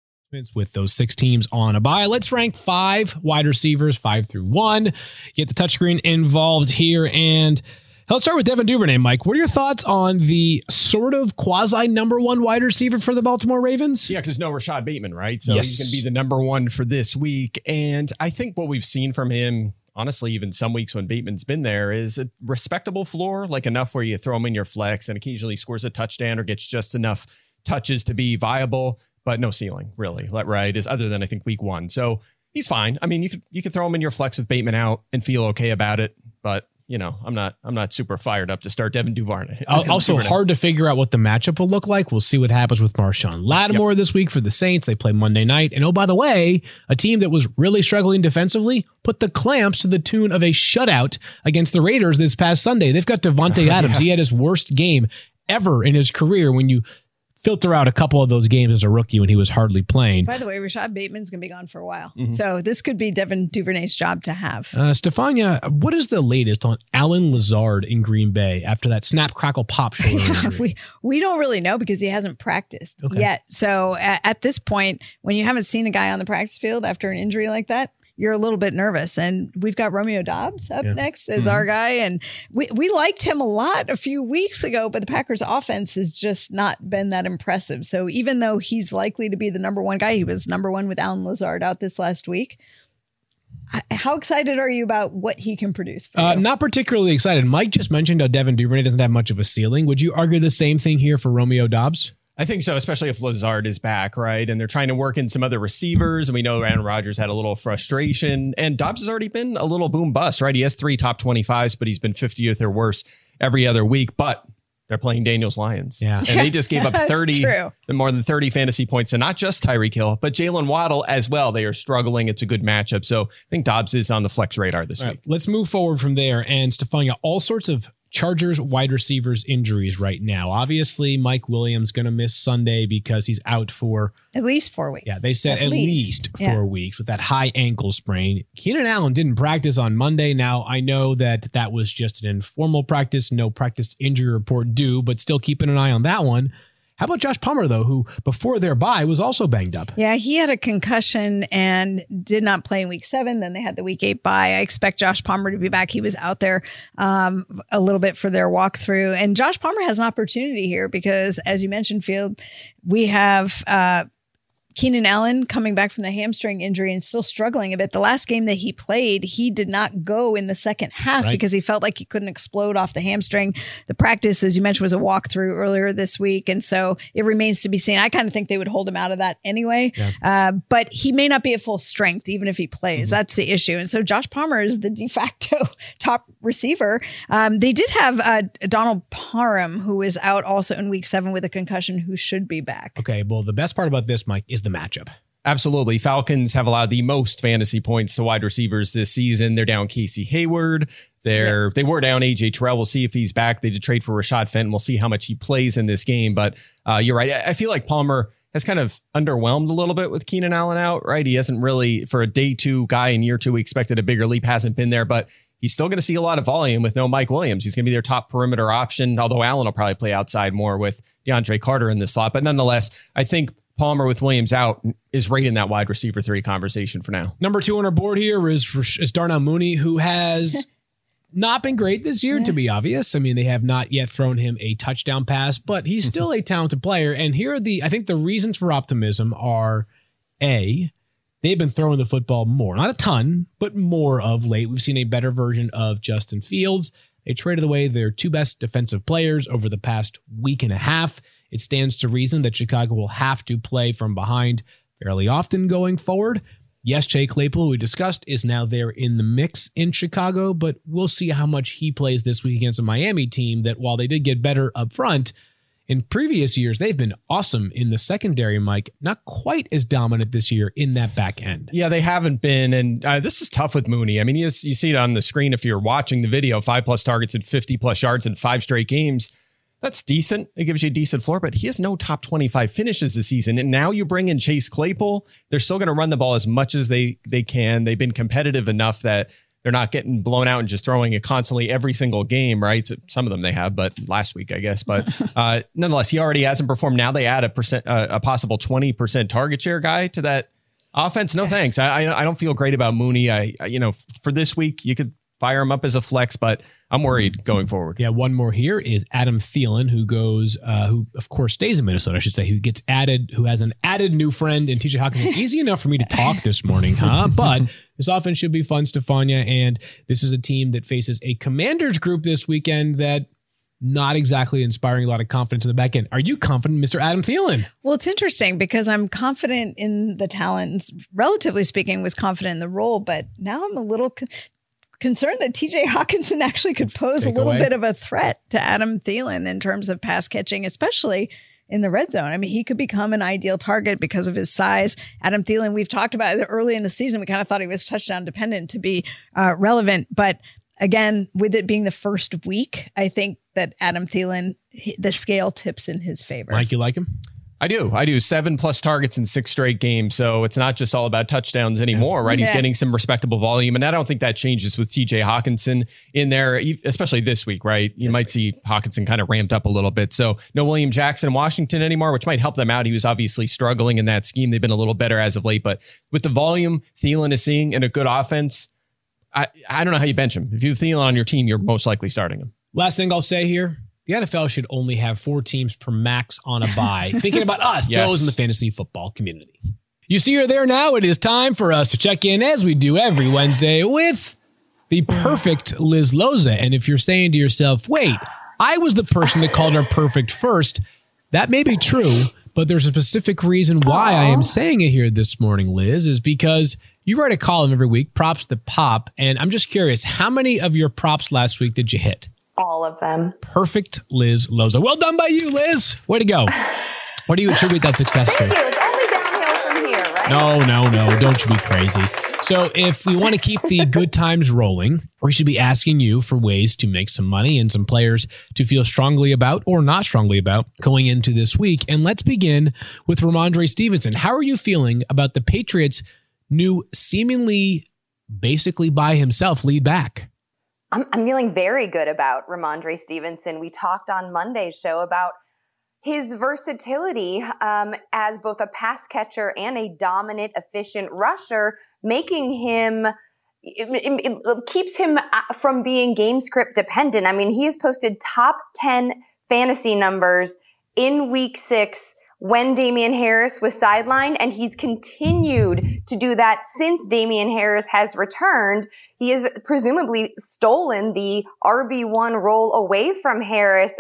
With those 6 teams on a bye, let's rank 5 wide receivers, 5 through 1. Get the touchscreen involved here. And let's start with Devin Duvernay, Mike. What are your thoughts on the sort of quasi number 1 wide receiver for the Baltimore Ravens? Yeah, because no Rashad Bateman, right? So Yes. he's going to be the number 1 for this week. And I think what we've seen from him, honestly, even some weeks when Bateman's been there, is a respectable floor, like enough where you throw him in your flex and occasionally scores a touchdown or gets just enough touches to be viable, but no ceiling, really, right? Is other than I think week 1. So he's fine. I mean, you could throw him in your flex with Bateman out and feel okay about it, but I'm not super fired up to start Devin Duvernay. Also, hard to figure out what the matchup will look like. We'll see what happens with Marshawn Lattimore this week for the Saints. They play Monday night. And oh, by the way, a team that was really struggling defensively put the clamps to the tune of a shutout against the Raiders this past Sunday. They've got Devontae Adams. He had his worst game ever in his career when you filter out a couple of those games as a rookie when he was hardly playing. By the way, Rashad Bateman's going to be gone for a while. So this could be Devin Duvernay's job to have. Stefania, what is the latest on Alan Lazard in Green Bay after that snap, crackle, pop shoulder injury? We don't really know because he hasn't practiced yet. So at this point, when you haven't seen a guy on the practice field after an injury like that, you're a little bit nervous. And we've got Romeo Doubs up next as our guy. And we liked him a lot a few weeks ago, but the Packers offense has just not been that impressive. So even though he's likely to be the number one guy, he was number one with Alan Lazard out this last week. How excited are you about what he can produce for you? Not particularly excited. Mike just mentioned how Devin Duvernay doesn't have much of a ceiling. Would you argue the same thing here for Romeo Doubs? I think so, especially if Lazard is back, right? And they're trying to work in some other receivers. And we know Aaron Rodgers had a little frustration. And Doubs has already been a little boom bust, right? He has 3 top 25s, but he's been 50th or worse every other week. But they're playing Daniels Lions. Yeah. And they just gave up 30, more than 30 fantasy points. And not just Tyreek Hill, but Jalen Waddle as well. They are struggling. It's a good matchup. So I think Doubs is on the flex radar this week. Let's move forward from there. And Stefania, all sorts of Chargers wide receivers injuries right now. Obviously, Mike Williams going to miss Sunday because he's out for at least 4 weeks. Yeah, they said at least 4 weeks with that high ankle sprain. Keenan Allen didn't practice on Monday. Now, I know that was just an informal practice, no practice injury report due, but still keeping an eye on that one. How about Josh Palmer, though, who before their bye was also banged up? Yeah, he had a concussion and did not play in week 7. Then they had the week 8 bye. I expect Josh Palmer to be back. He was out there a little bit for their walkthrough. And Josh Palmer has an opportunity here because, as you mentioned, Field, we have Keenan Allen coming back from the hamstring injury and still struggling a bit. The last game that he played, he did not go in the second half because he felt like he couldn't explode off the hamstring. The practice, as you mentioned, was a walkthrough earlier this week. And so it remains to be seen. I kind of think they would hold him out of that anyway. Yeah. But he may not be at full strength, even if he plays. That's the issue. And so Josh Palmer is the de facto top receiver. They did have Donald Parham, who is out also in week 7 with a concussion, who should be back. Okay, well, the best part about this, Mike, is the matchup. Absolutely. Falcons have allowed the most fantasy points to wide receivers this season. They're down Casey Hayward. They were down AJ Terrell. We'll see if he's back. They did trade for Rashad Fenton. We'll see how much he plays in this game. But you're right. I feel like Palmer has kind of underwhelmed a little bit with Keenan Allen out, right? He hasn't really, for a day 2 guy in year 2, we expected a bigger leap, hasn't been there, but he's still going to see a lot of volume with no Mike Williams. He's going to be their top perimeter option, although Allen will probably play outside more with DeAndre Carter in the slot. But nonetheless, I think Palmer with Williams out is right in that wide receiver 3 conversation for now. Number 2 on our board here is Darnell Mooney, who has not been great this year, to be obvious. I mean, they have not yet thrown him a touchdown pass, but he's still a talented player. And here are I think the reasons for optimism are, A, they've been throwing the football more, not a ton, but more of late. We've seen a better version of Justin Fields. They traded away their 2 best defensive players over the past week and a half. It stands to reason that Chicago will have to play from behind fairly often going forward. Yes, Chase Claypool, who we discussed, is now there in the mix in Chicago, but we'll see how much he plays this week against a Miami team that, while they did get better up front, in previous years, they've been awesome in the secondary, Mike. Not quite as dominant this year in that back end. Yeah, they haven't been. And this is tough with Mooney. I mean, you see it on the screen if you're watching the video, 5+ targets and 50+ yards in 5 straight games. That's decent. It gives you a decent floor, but he has no top 25 finishes this season. And now you bring in Chase Claypool. They're still going to run the ball as much as they can. They've been competitive enough that they're not getting blown out and just throwing it constantly every single game, right? So some of them they have, but last week, I guess. But nonetheless, he already hasn't performed. Now they add a possible 20% target share guy to that offense. No thanks. I don't feel great about Mooney. For this week, you could fire him up as a flex, but I'm worried going forward. Yeah, one more here is Adam Thielen, who of course stays in Minnesota, I should say, who has an added new friend in TJ Hockenson. Easy enough for me to talk this morning, huh? But this offense should be fun, Stefania, and this is a team that faces a Commanders group this weekend that not exactly inspiring a lot of confidence in the back end. Are you confident, Mr. Adam Thielen? Well, it's interesting because I'm confident in the talent, relatively speaking, was confident in the role, but now I'm a little concerned that TJ Hockenson actually could pose a little bit of a threat to Adam Thielen in terms of pass catching, especially in the red zone. I mean, he could become an ideal target because of his size. Adam Thielen, we've talked about it early in the season. We kind of thought he was touchdown dependent to be relevant. But again, with it being the first week, I think that Adam Thielen, the scale tips in his favor. Mike, you like him? I do. 7+ targets in 6 straight games. So it's not just all about touchdowns anymore, right? Yeah. He's getting some respectable volume. And I don't think that changes with TJ Hawkinson in there, especially this week, right? You might see Hawkinson kind of ramped up a little bit. So no William Jackson in Washington anymore, which might help them out. He was obviously struggling in that scheme. They've been a little better as of late. But with the volume Thielen is seeing in a good offense, I don't know how you bench him. If you have Thielen on your team, you're most likely starting him. Last thing I'll say here. The NFL should only have 4 teams per max on a bye. Thinking about us, those in the fantasy football community. You see her there now. It is time for us to check in, as we do every Wednesday, with the perfect Liz Loza. And if you're saying to yourself, wait, I was the person that called her perfect first, that may be true, but there's a specific reason why I am saying it here this morning, Liz, is because you write a column every week, Props That Pop. And I'm just curious, how many of your props last week did you hit? All of them. Perfect Liz Loza. Well done by you, Liz. Way to go. What do you attribute that success to? Thank you. It's only downhill from here, right? No. Don't you be crazy. So if we want to keep the good times rolling, we should be asking you for ways to make some money and some players to feel strongly about or not strongly about going into this week. And let's begin with Rhamondre Stevenson. How are you feeling about the Patriots' new seemingly basically by himself lead back? I'm feeling very good about Rhamondre Stevenson. We talked on Monday's show about his versatility as both a pass catcher and a dominant, efficient rusher, making him, it keeps him from being game script dependent. I mean, he has posted top 10 fantasy numbers in week 6 when Damian Harris was sidelined, and he's continued to do that since Damian Harris has returned. He has presumably stolen the RB1 role away from Harris.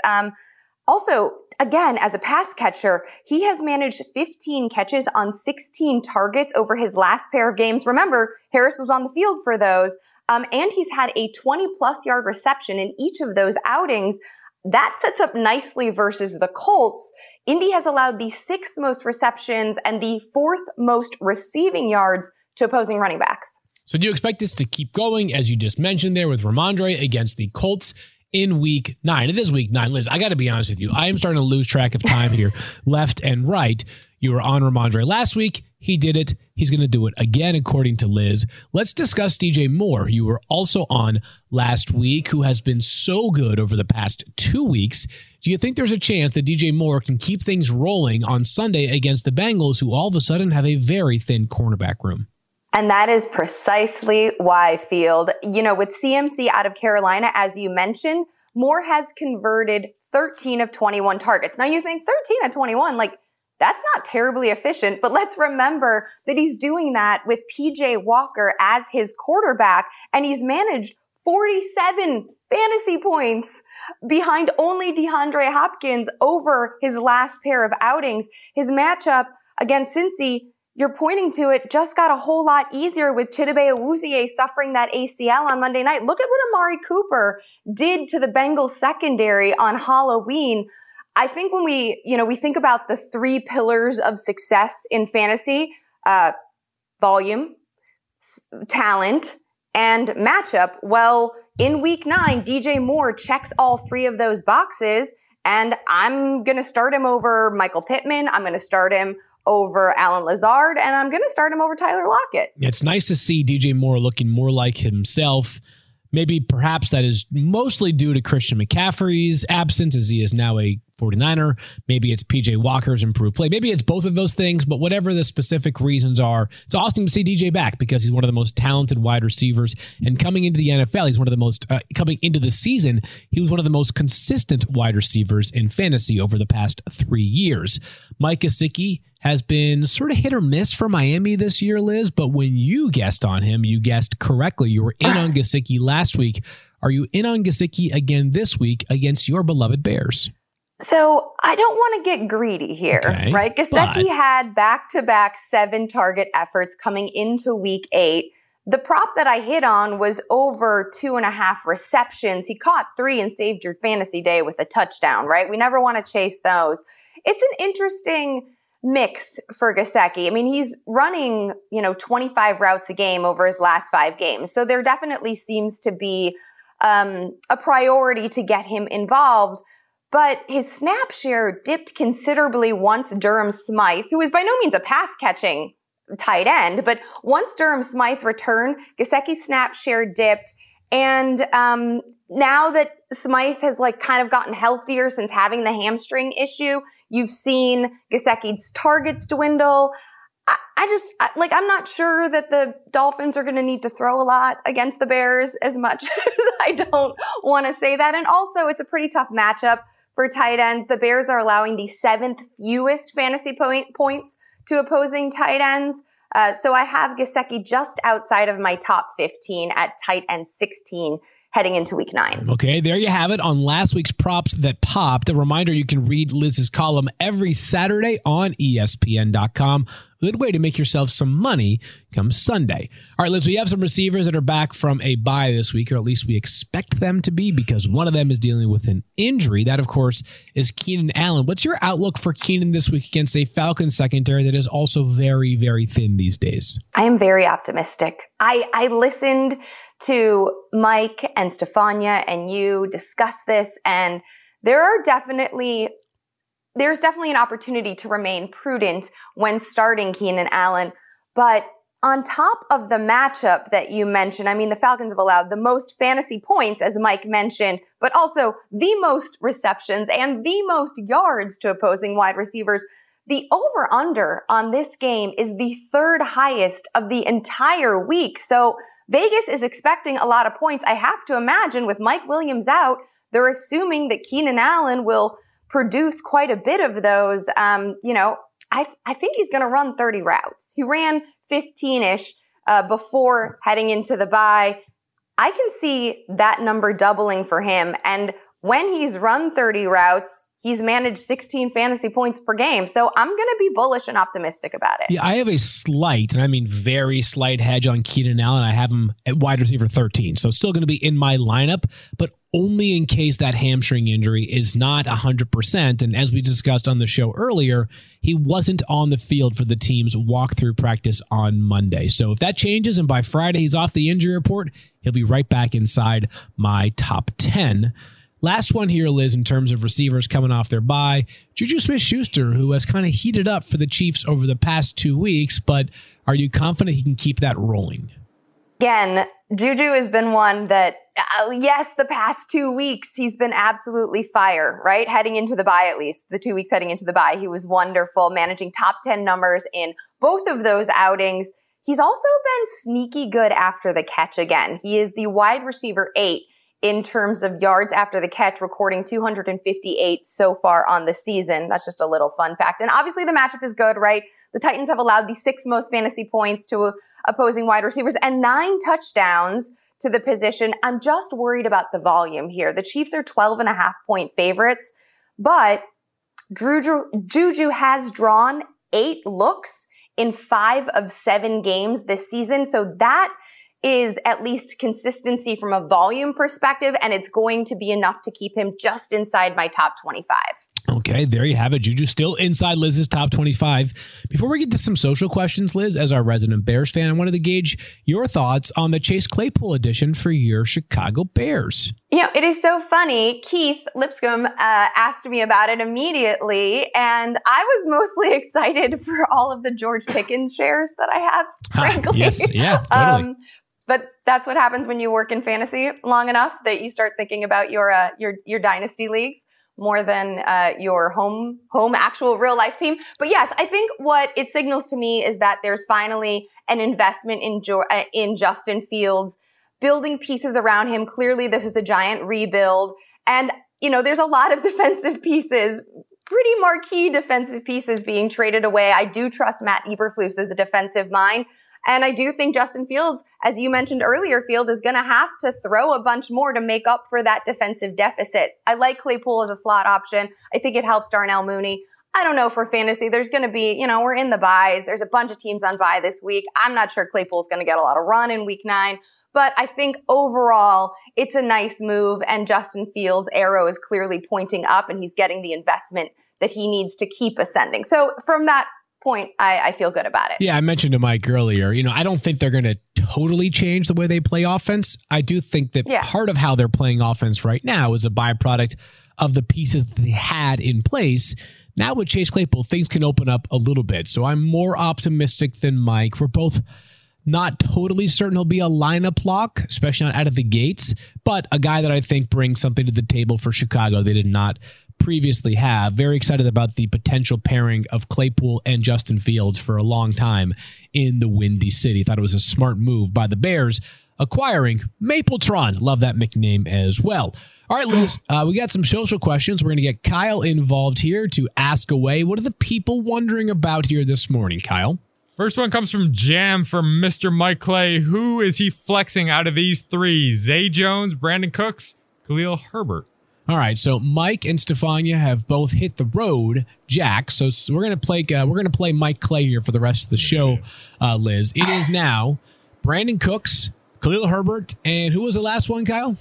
Also, again, as a pass catcher, he has managed 15 catches on 16 targets over his last pair of games. Remember, Harris was on the field for those. And he's had a 20-plus yard reception in each of those outings. That sets up nicely versus the Colts. Indy has allowed the 6th most receptions and the 4th most receiving yards to opposing running backs. So do you expect this to keep going, as you just mentioned there, with Rhamondre against the Colts in week 9? It is week 9. Liz, I got to be honest with you. I am starting to lose track of time here, left and right. You were on Rhamondre last week. He did it. He's going to do it again, according to Liz. Let's discuss DJ Moore. You were also on last week, who has been so good over the past 2 weeks. Do you think there's a chance that DJ Moore can keep things rolling on Sunday against the Bengals, who all of a sudden have a very thin cornerback room? And that is precisely why, Field. You know, with CMC out of Carolina, as you mentioned, Moore has converted 13 of 21 targets. Now you think 13 of 21, like, that's not terribly efficient, but let's remember that he's doing that with PJ Walker as his quarterback, and he's managed 47 fantasy points behind only DeAndre Hopkins over his last pair of outings. His matchup against Cincy, you're pointing to it, just got a whole lot easier with Chidobe Awuzie suffering that ACL on Monday night. Look at what Amari Cooper did to the Bengals secondary on Halloween. I think when we think about the 3 pillars of success in fantasy, volume, talent, and matchup, well, in week 9, DJ Moore checks all 3 of those boxes, and I'm going to start him over Michael Pittman. I'm going to start him over Allen Lazard, and I'm going to start him over Tyler Lockett. It's nice to see DJ Moore looking more like himself. Maybe perhaps that is mostly due to Christian McCaffrey's absence, as he is now a 49er. Maybe it's PJ Walker's improved play. Maybe it's both of those things, but whatever the specific reasons are, it's awesome to see DJ back because he's one of the most talented wide receivers. And coming into the NFL, he's one of the most, coming into the season, he was one of the most consistent wide receivers in fantasy over the past 3 years. Mike Gesicki has been sort of hit or miss for Miami this year, Liz, but when you guessed on him, you guessed correctly. You were in on Gesicki last week. Are you in on Gesicki again this week against your beloved Bears? So I don't want to get greedy here, okay, right? Gesicki had back-to-back 7-target efforts coming into week 8. The prop that I hit on was over 2.5 receptions. He caught 3 and saved your fantasy day with a touchdown, right? We never want to chase those. It's an interesting mix for Gesicki. I mean, he's running, 25 routes a game over his last 5 games. So there definitely seems to be a priority to get him involved. but his snap share dipped considerably once Durham Smythe, who is by no means a pass-catching tight end, but once Durham Smythe returned, Gesicki's snap share dipped. And now that Smythe has kind of gotten healthier since having the hamstring issue, you've seen Gesicki's targets dwindle. I'm not sure that the Dolphins are going to need to throw a lot against the Bears as much as I don't want to say that. And also, it's a pretty tough matchup for tight ends. The Bears are allowing the 7th fewest fantasy points to opposing tight ends. So I have Gesicki just outside of my top 15 at tight end 16 heading into week 9. Okay, there you have it on last week's props that popped. A reminder, you can read Liz's column every Saturday on ESPN.com. A good way to make yourself some money come Sunday. All right, Liz, we have some receivers that are back from a bye this week, or at least we expect them to be, because one of them is dealing with an injury. That, of course, is Keenan Allen. What's your outlook for Keenan this week against a Falcons secondary that is also very, very thin these days? I am very optimistic. I listened to Mike and Stefania and you discuss this, and there's definitely an opportunity to remain prudent when starting Keenan Allen. But on top of the matchup that you mentioned, I mean, the Falcons have allowed the most fantasy points, as Mike mentioned, but also the most receptions and the most yards to opposing wide receivers. The over-under on this game is the 3rd highest of the entire week. So Vegas is expecting a lot of points. I have to imagine with Mike Williams out, they're assuming that Keenan Allen will produce quite a bit of those. I think he's going to run 30 routes. He ran 15-ish before heading into the bye. I can see that number doubling for him. And when he's run 30 routes, he's managed 16 fantasy points per game. So I'm going to be bullish and optimistic about it. Yeah, I have a slight, and I mean very slight hedge on Keenan Allen. I have him at wide receiver 13. So still going to be in my lineup, but only in case that hamstring injury is not 100%. And as we discussed on the show earlier, he wasn't on the field for the team's walkthrough practice on Monday. So if that changes and by Friday he's off the injury report, he'll be right back inside my top 10. Last one here, Liz, in terms of receivers coming off their bye. Juju Smith-Schuster, who has kind of heated up for the Chiefs over the past 2 weeks, but are you confident he can keep that rolling? Again, Juju has been one that, yes, the past 2 weeks, he's been absolutely fire, right? Heading into the bye, at least. The 2 weeks heading into the bye, he was wonderful, managing top 10 numbers in both of those outings. He's also been sneaky good after the catch again. He is the wide receiver 8 in terms of yards after the catch, recording 258 so far on the season. That's just a little fun fact. And obviously the matchup is good, right? The Titans have allowed the 6th most fantasy points to opposing wide receivers and 9 touchdowns to the position. I'm just worried about the volume here. The Chiefs are 12.5-point favorites, but Juju has drawn 8 looks in 5 of 7 games this season. So that is at least consistency from a volume perspective, and it's going to be enough to keep him just inside my top 25. Okay, there you have it. Juju still inside Liz's top 25. Before we get to some social questions, Liz, as our resident Bears fan, I wanted to gauge your thoughts on the Chase Claypool edition for your Chicago Bears. It is so funny. Keith Lipscomb asked me about it immediately, and I was mostly excited for all of the George Pickens shares that I have, frankly. Yes, yeah, totally. But that's what happens when you work in fantasy long enough that you start thinking about your dynasty leagues more than your home actual real life team. But yes, I think what it signals to me is that there's finally an investment in Justin Fields, building pieces around him. Clearly, this is a giant rebuild, and there's a lot of defensive pieces. Pretty marquee defensive pieces being traded away. I do trust Matt Eberflus as a defensive mind. And I do think Justin Fields, as you mentioned earlier, is going to have to throw a bunch more to make up for that defensive deficit. I like Claypool as a slot option. I think it helps Darnell Mooney. I don't know for fantasy. There's going to be, we're in the buys. There's a bunch of teams on bye this week. I'm not sure Claypool's going to get a lot of run in week 9. But I think overall, it's a nice move. And Justin Fields' arrow is clearly pointing up, and he's getting the investment that he needs to keep ascending. So from that point, I feel good about it. Yeah, I mentioned to Mike earlier, I don't think they're going to totally change the way they play offense. I do think that part of how they're playing offense right now is a byproduct of the pieces that they had in place. Now with Chase Claypool, things can open up a little bit. So I'm more optimistic than Mike. We're both not totally certain he'll be a lineup lock, especially not out of the gates, but a guy that I think brings something to the table for Chicago they did not previously have. Very excited about the potential pairing of Claypool and Justin Fields for a long time in the Windy City. Thought it was a smart move by the Bears acquiring Mapletron. Love that nickname as well. All right, Liz, we got some social questions. We're going to get Kyle involved here to ask away. What are the people wondering about here this morning, Kyle? First one comes from Jam from Mr. Mike Clay. Who is he flexing out of these three? Zay Jones, Brandon Cooks, Khalil Herbert. All right, so Mike and Stefania have both hit the road, Jack. So we're gonna play Mike Clay here for the rest of the show, Liz. It is now Brandon Cooks, Khalil Herbert, and who was the last one, Kyle?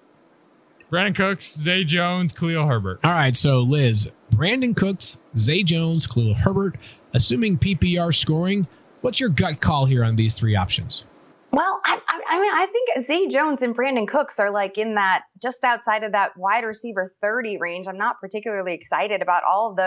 Brandon Cooks, Zay Jones, Khalil Herbert. All right, so Liz, Brandon Cooks, Zay Jones, Khalil Herbert. Assuming PPR scoring, what's your gut call here on these three options? Well, I think Zay Jones and Brandon Cooks are like in that just outside of that wide receiver 30 range. I'm not particularly excited about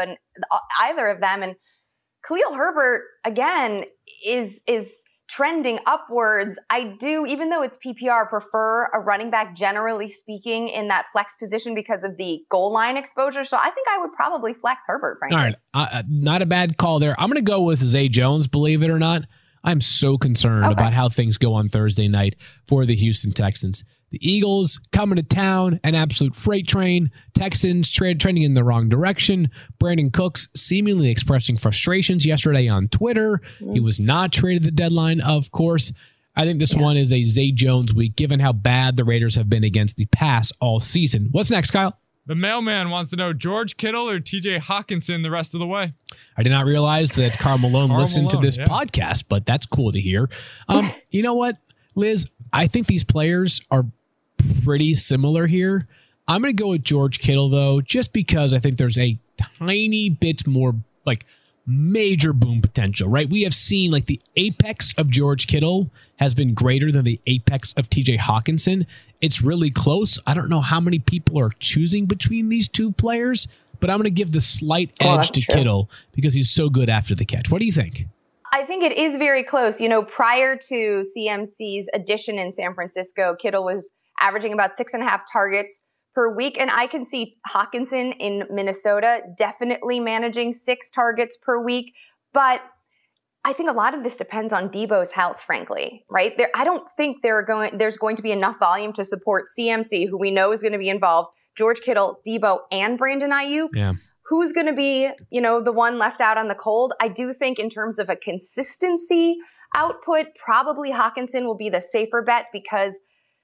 either of them. And Khalil Herbert, again, is trending upwards. I do, even though it's PPR, prefer a running back, generally speaking, in that flex position because of the goal line exposure. So I think I would probably flex Herbert, frankly. All right, not a bad call there. I'm going to go with Zay Jones, believe it or not. I'm so concerned about how things go on Thursday night for the Houston Texans. The Eagles coming to town, an absolute freight train. Texans trending in the wrong direction. Brandon Cooks seemingly expressing frustrations yesterday on Twitter. He was not traded at the deadline, of course. I think this one is a Zay Jones week, given how bad the Raiders have been against the pass all season. What's next, Kyle? The mailman wants to know George Kittle or TJ Hawkinson the rest of the way. I did not realize that Karl Malone listened to this podcast, but that's cool to hear. You know what, Liz? I think these players are pretty similar here. I'm going to go with George Kittle, though, just because I think there's a tiny bit more like major boom potential, right? We have seen like the apex of George Kittle has been greater than the apex of TJ Hawkinson. It's really close. I don't know how many people are choosing between these two players, but I'm going to give the slight edge to Kittle because he's so good after the catch. What do you think? I think it is very close. You know, prior to CMC's addition in San Francisco, Kittle was averaging about 6.5 targets per week. And I can see Hawkinson in Minnesota definitely managing 6 targets per week. But I think a lot of this depends on Debo's health, frankly, right? I don't think there's going to be enough volume to support CMC, who we know is going to be involved, George Kittle, Debo, and Brandon Ayuk. Yeah. Who's going to be, the one left out on the cold? I do think in terms of a consistency output, probably Hawkinson will be the safer bet because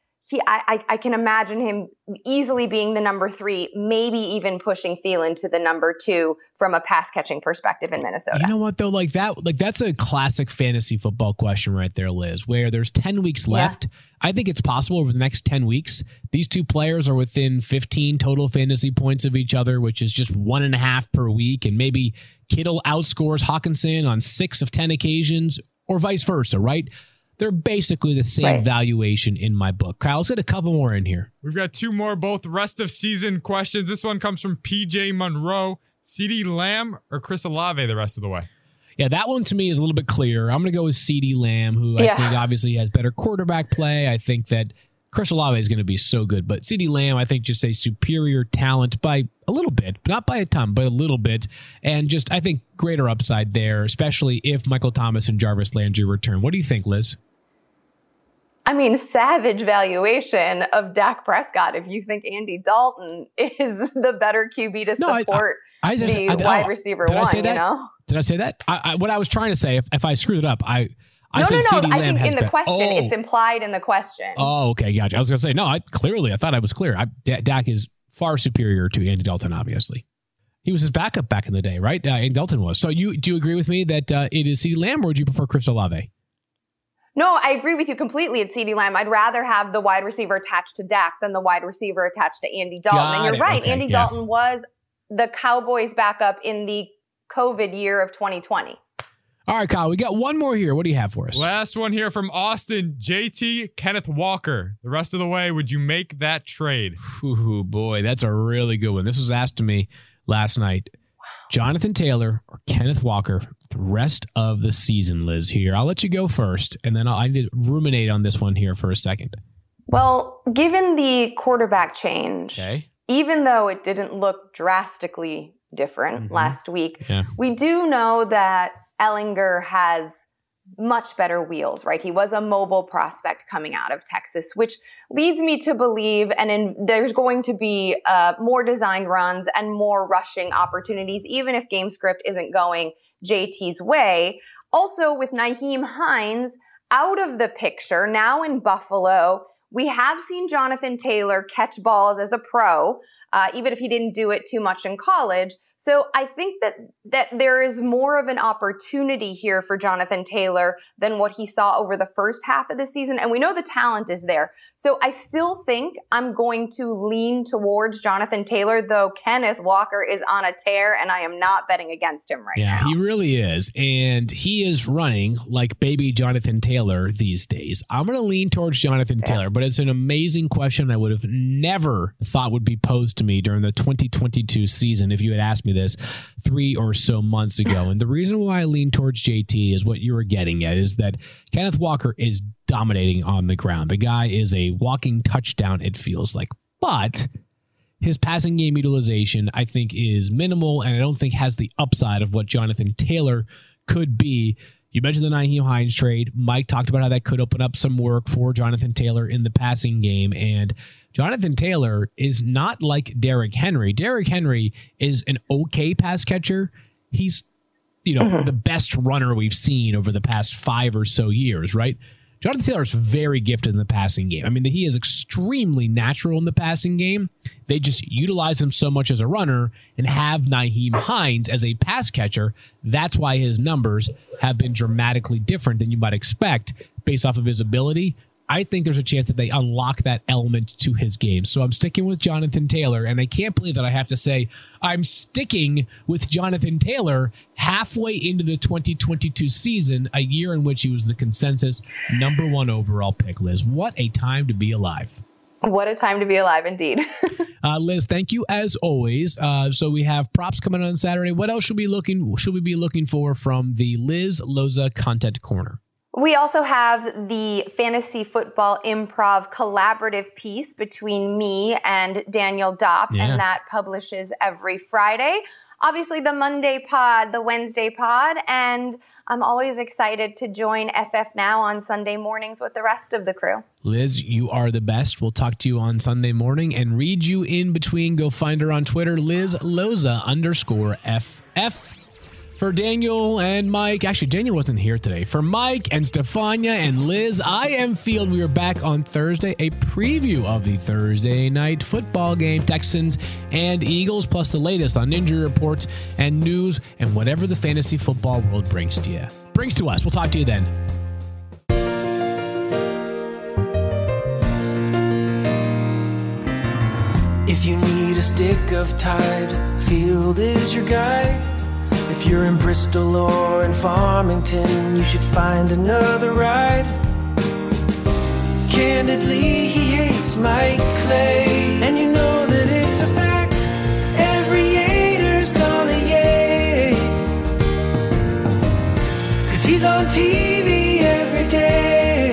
I can imagine him easily being the number 3, maybe even pushing Thielen to the number 2 from a pass catching perspective in Minnesota. You know what though? That's a classic fantasy football question right there, Liz, where there's 10 weeks left. I think it's possible over the next 10 weeks, these two players are within 15 total fantasy points of each other, which is just 1.5 per week. And maybe Kittle outscores Hawkinson on 6 of 10 occasions or vice versa, right? They're basically the same valuation in my book. Kyle, let's get a couple more in here. We've got 2 more, both rest of season questions. This one comes from PJ Monroe. CeeDee Lamb or Chris Olave the rest of the way? Yeah, that one to me is a little bit clearer. I'm going to go with CeeDee Lamb, who I think obviously has better quarterback play. I think that Chris Olave is going to be so good. But CeeDee Lamb, I think just a superior talent by a little bit, but not by a ton, but a little bit. And just, I think, greater upside there, especially if Michael Thomas and Jarvis Landry return. What do you think, Liz? I mean, savage valuation of Dak Prescott if you think Andy Dalton is the better QB to support the wide receiver one, Did I say that? What I was trying to say, if I screwed it up, I said CeeDee Lamb has in the question, it's implied in the question. Oh, okay, gotcha. I was going to say, no, I thought I was clear. Dak is far superior to Andy Dalton, obviously. He was his backup back in the day, right? Andy Dalton was. So do you agree with me that it is CeeDee Lamb, or do you prefer Chris Olave? No, I agree with you completely. It's CeeDee Lamb. I'd rather have the wide receiver attached to Dak than the wide receiver attached to Andy Dalton. And you're right. Okay, Andy Dalton was the Cowboys backup in the COVID year of 2020. All right, Kyle, we got one more here. What do you have for us? Last one here from Austin. JT, Kenneth Walker. The rest of the way, would you make that trade? Ooh, boy, that's a really good one. This was asked to me last night. Jonathan Taylor or Kenneth Walker the rest of the season, Liz, here. I'll let you go first, and then I need to ruminate on this one here for a second. Well, given the quarterback change, even though it didn't look drastically different last week, we do know that Ellinger has much better wheels, right? He was a mobile prospect coming out of Texas, which leads me to believe, there's going to be more designed runs and more rushing opportunities, even if game script isn't going JT's way. Also, with Nyheim Hines out of the picture, now in Buffalo, we have seen Jonathan Taylor catch balls as a pro, even if he didn't do it too much in college. So I think that there is more of an opportunity here for Jonathan Taylor than what he saw over the first half of the season. And we know the talent is there. So I still think I'm going to lean towards Jonathan Taylor, though Kenneth Walker is on a tear and I am not betting against him right now. Yeah, he really is. And he is running like baby Jonathan Taylor these days. I'm going to lean towards Jonathan Taylor, but it's an amazing question I would have never thought would be posed to me during the 2022 season if you had asked me this 3 or so months ago. And the reason why I lean towards JT is what you were getting at, is that Kenneth Walker is dominating on the ground. The guy is a walking touchdown, it feels like. But his passing game utilization, I think, is minimal, and I don't think has the upside of what Jonathan Taylor could be. You mentioned the Nyheim Hines trade. Mike talked about how that could open up some work for Jonathan Taylor in the passing game. And Jonathan Taylor is not like Derrick Henry. Derrick Henry is an okay pass catcher. He's, the best runner we've seen over the past 5 or so years, right? Jonathan Taylor is very gifted in the passing game. I mean, he is extremely natural in the passing game. They just utilize him so much as a runner and have Nyheim Hines as a pass catcher. That's why his numbers have been dramatically different than you might expect based off of his ability. I think there's a chance that they unlock that element to his game. So I'm sticking with Jonathan Taylor, and I can't believe that I have to say I'm sticking with Jonathan Taylor halfway into the 2022 season, a year in which he was the consensus #1 overall pick, Liz. What a time to be alive. What a time to be alive, indeed. Liz, thank you as always. So we have props coming on Saturday. What else should we be looking for from the Liz Loza Content Corner? We also have the Fantasy Football Improv collaborative piece between me and Daniel Dopp, and that publishes every Friday. Obviously, the Monday pod, the Wednesday pod, and I'm always excited to join FF Now on Sunday mornings with the rest of the crew. Liz, you are the best. We'll talk to you on Sunday morning and read you in between. Go find her on Twitter, Liz Loza _FF. For Daniel and Mike, actually, Daniel wasn't here today. For Mike and Stefania and Liz, I am Field. We are back on Thursday, a preview of the Thursday night football game, Texans and Eagles, plus the latest on injury reports and news and whatever the fantasy football world brings to us. We'll talk to you then. If you need a stick of Tide, Field is your guy. If you're in Bristol or in Farmington, you should find another ride. Candidly, he hates Mike Clay, and you know that it's a fact. Every Yater's gonna Yate, 'cause he's on TV every day.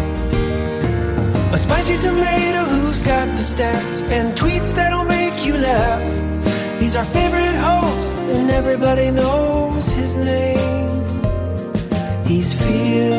A spicy tomato who's got the stats and tweets that'll make you laugh. He's our favorite host, and everybody knows his name. He's Field.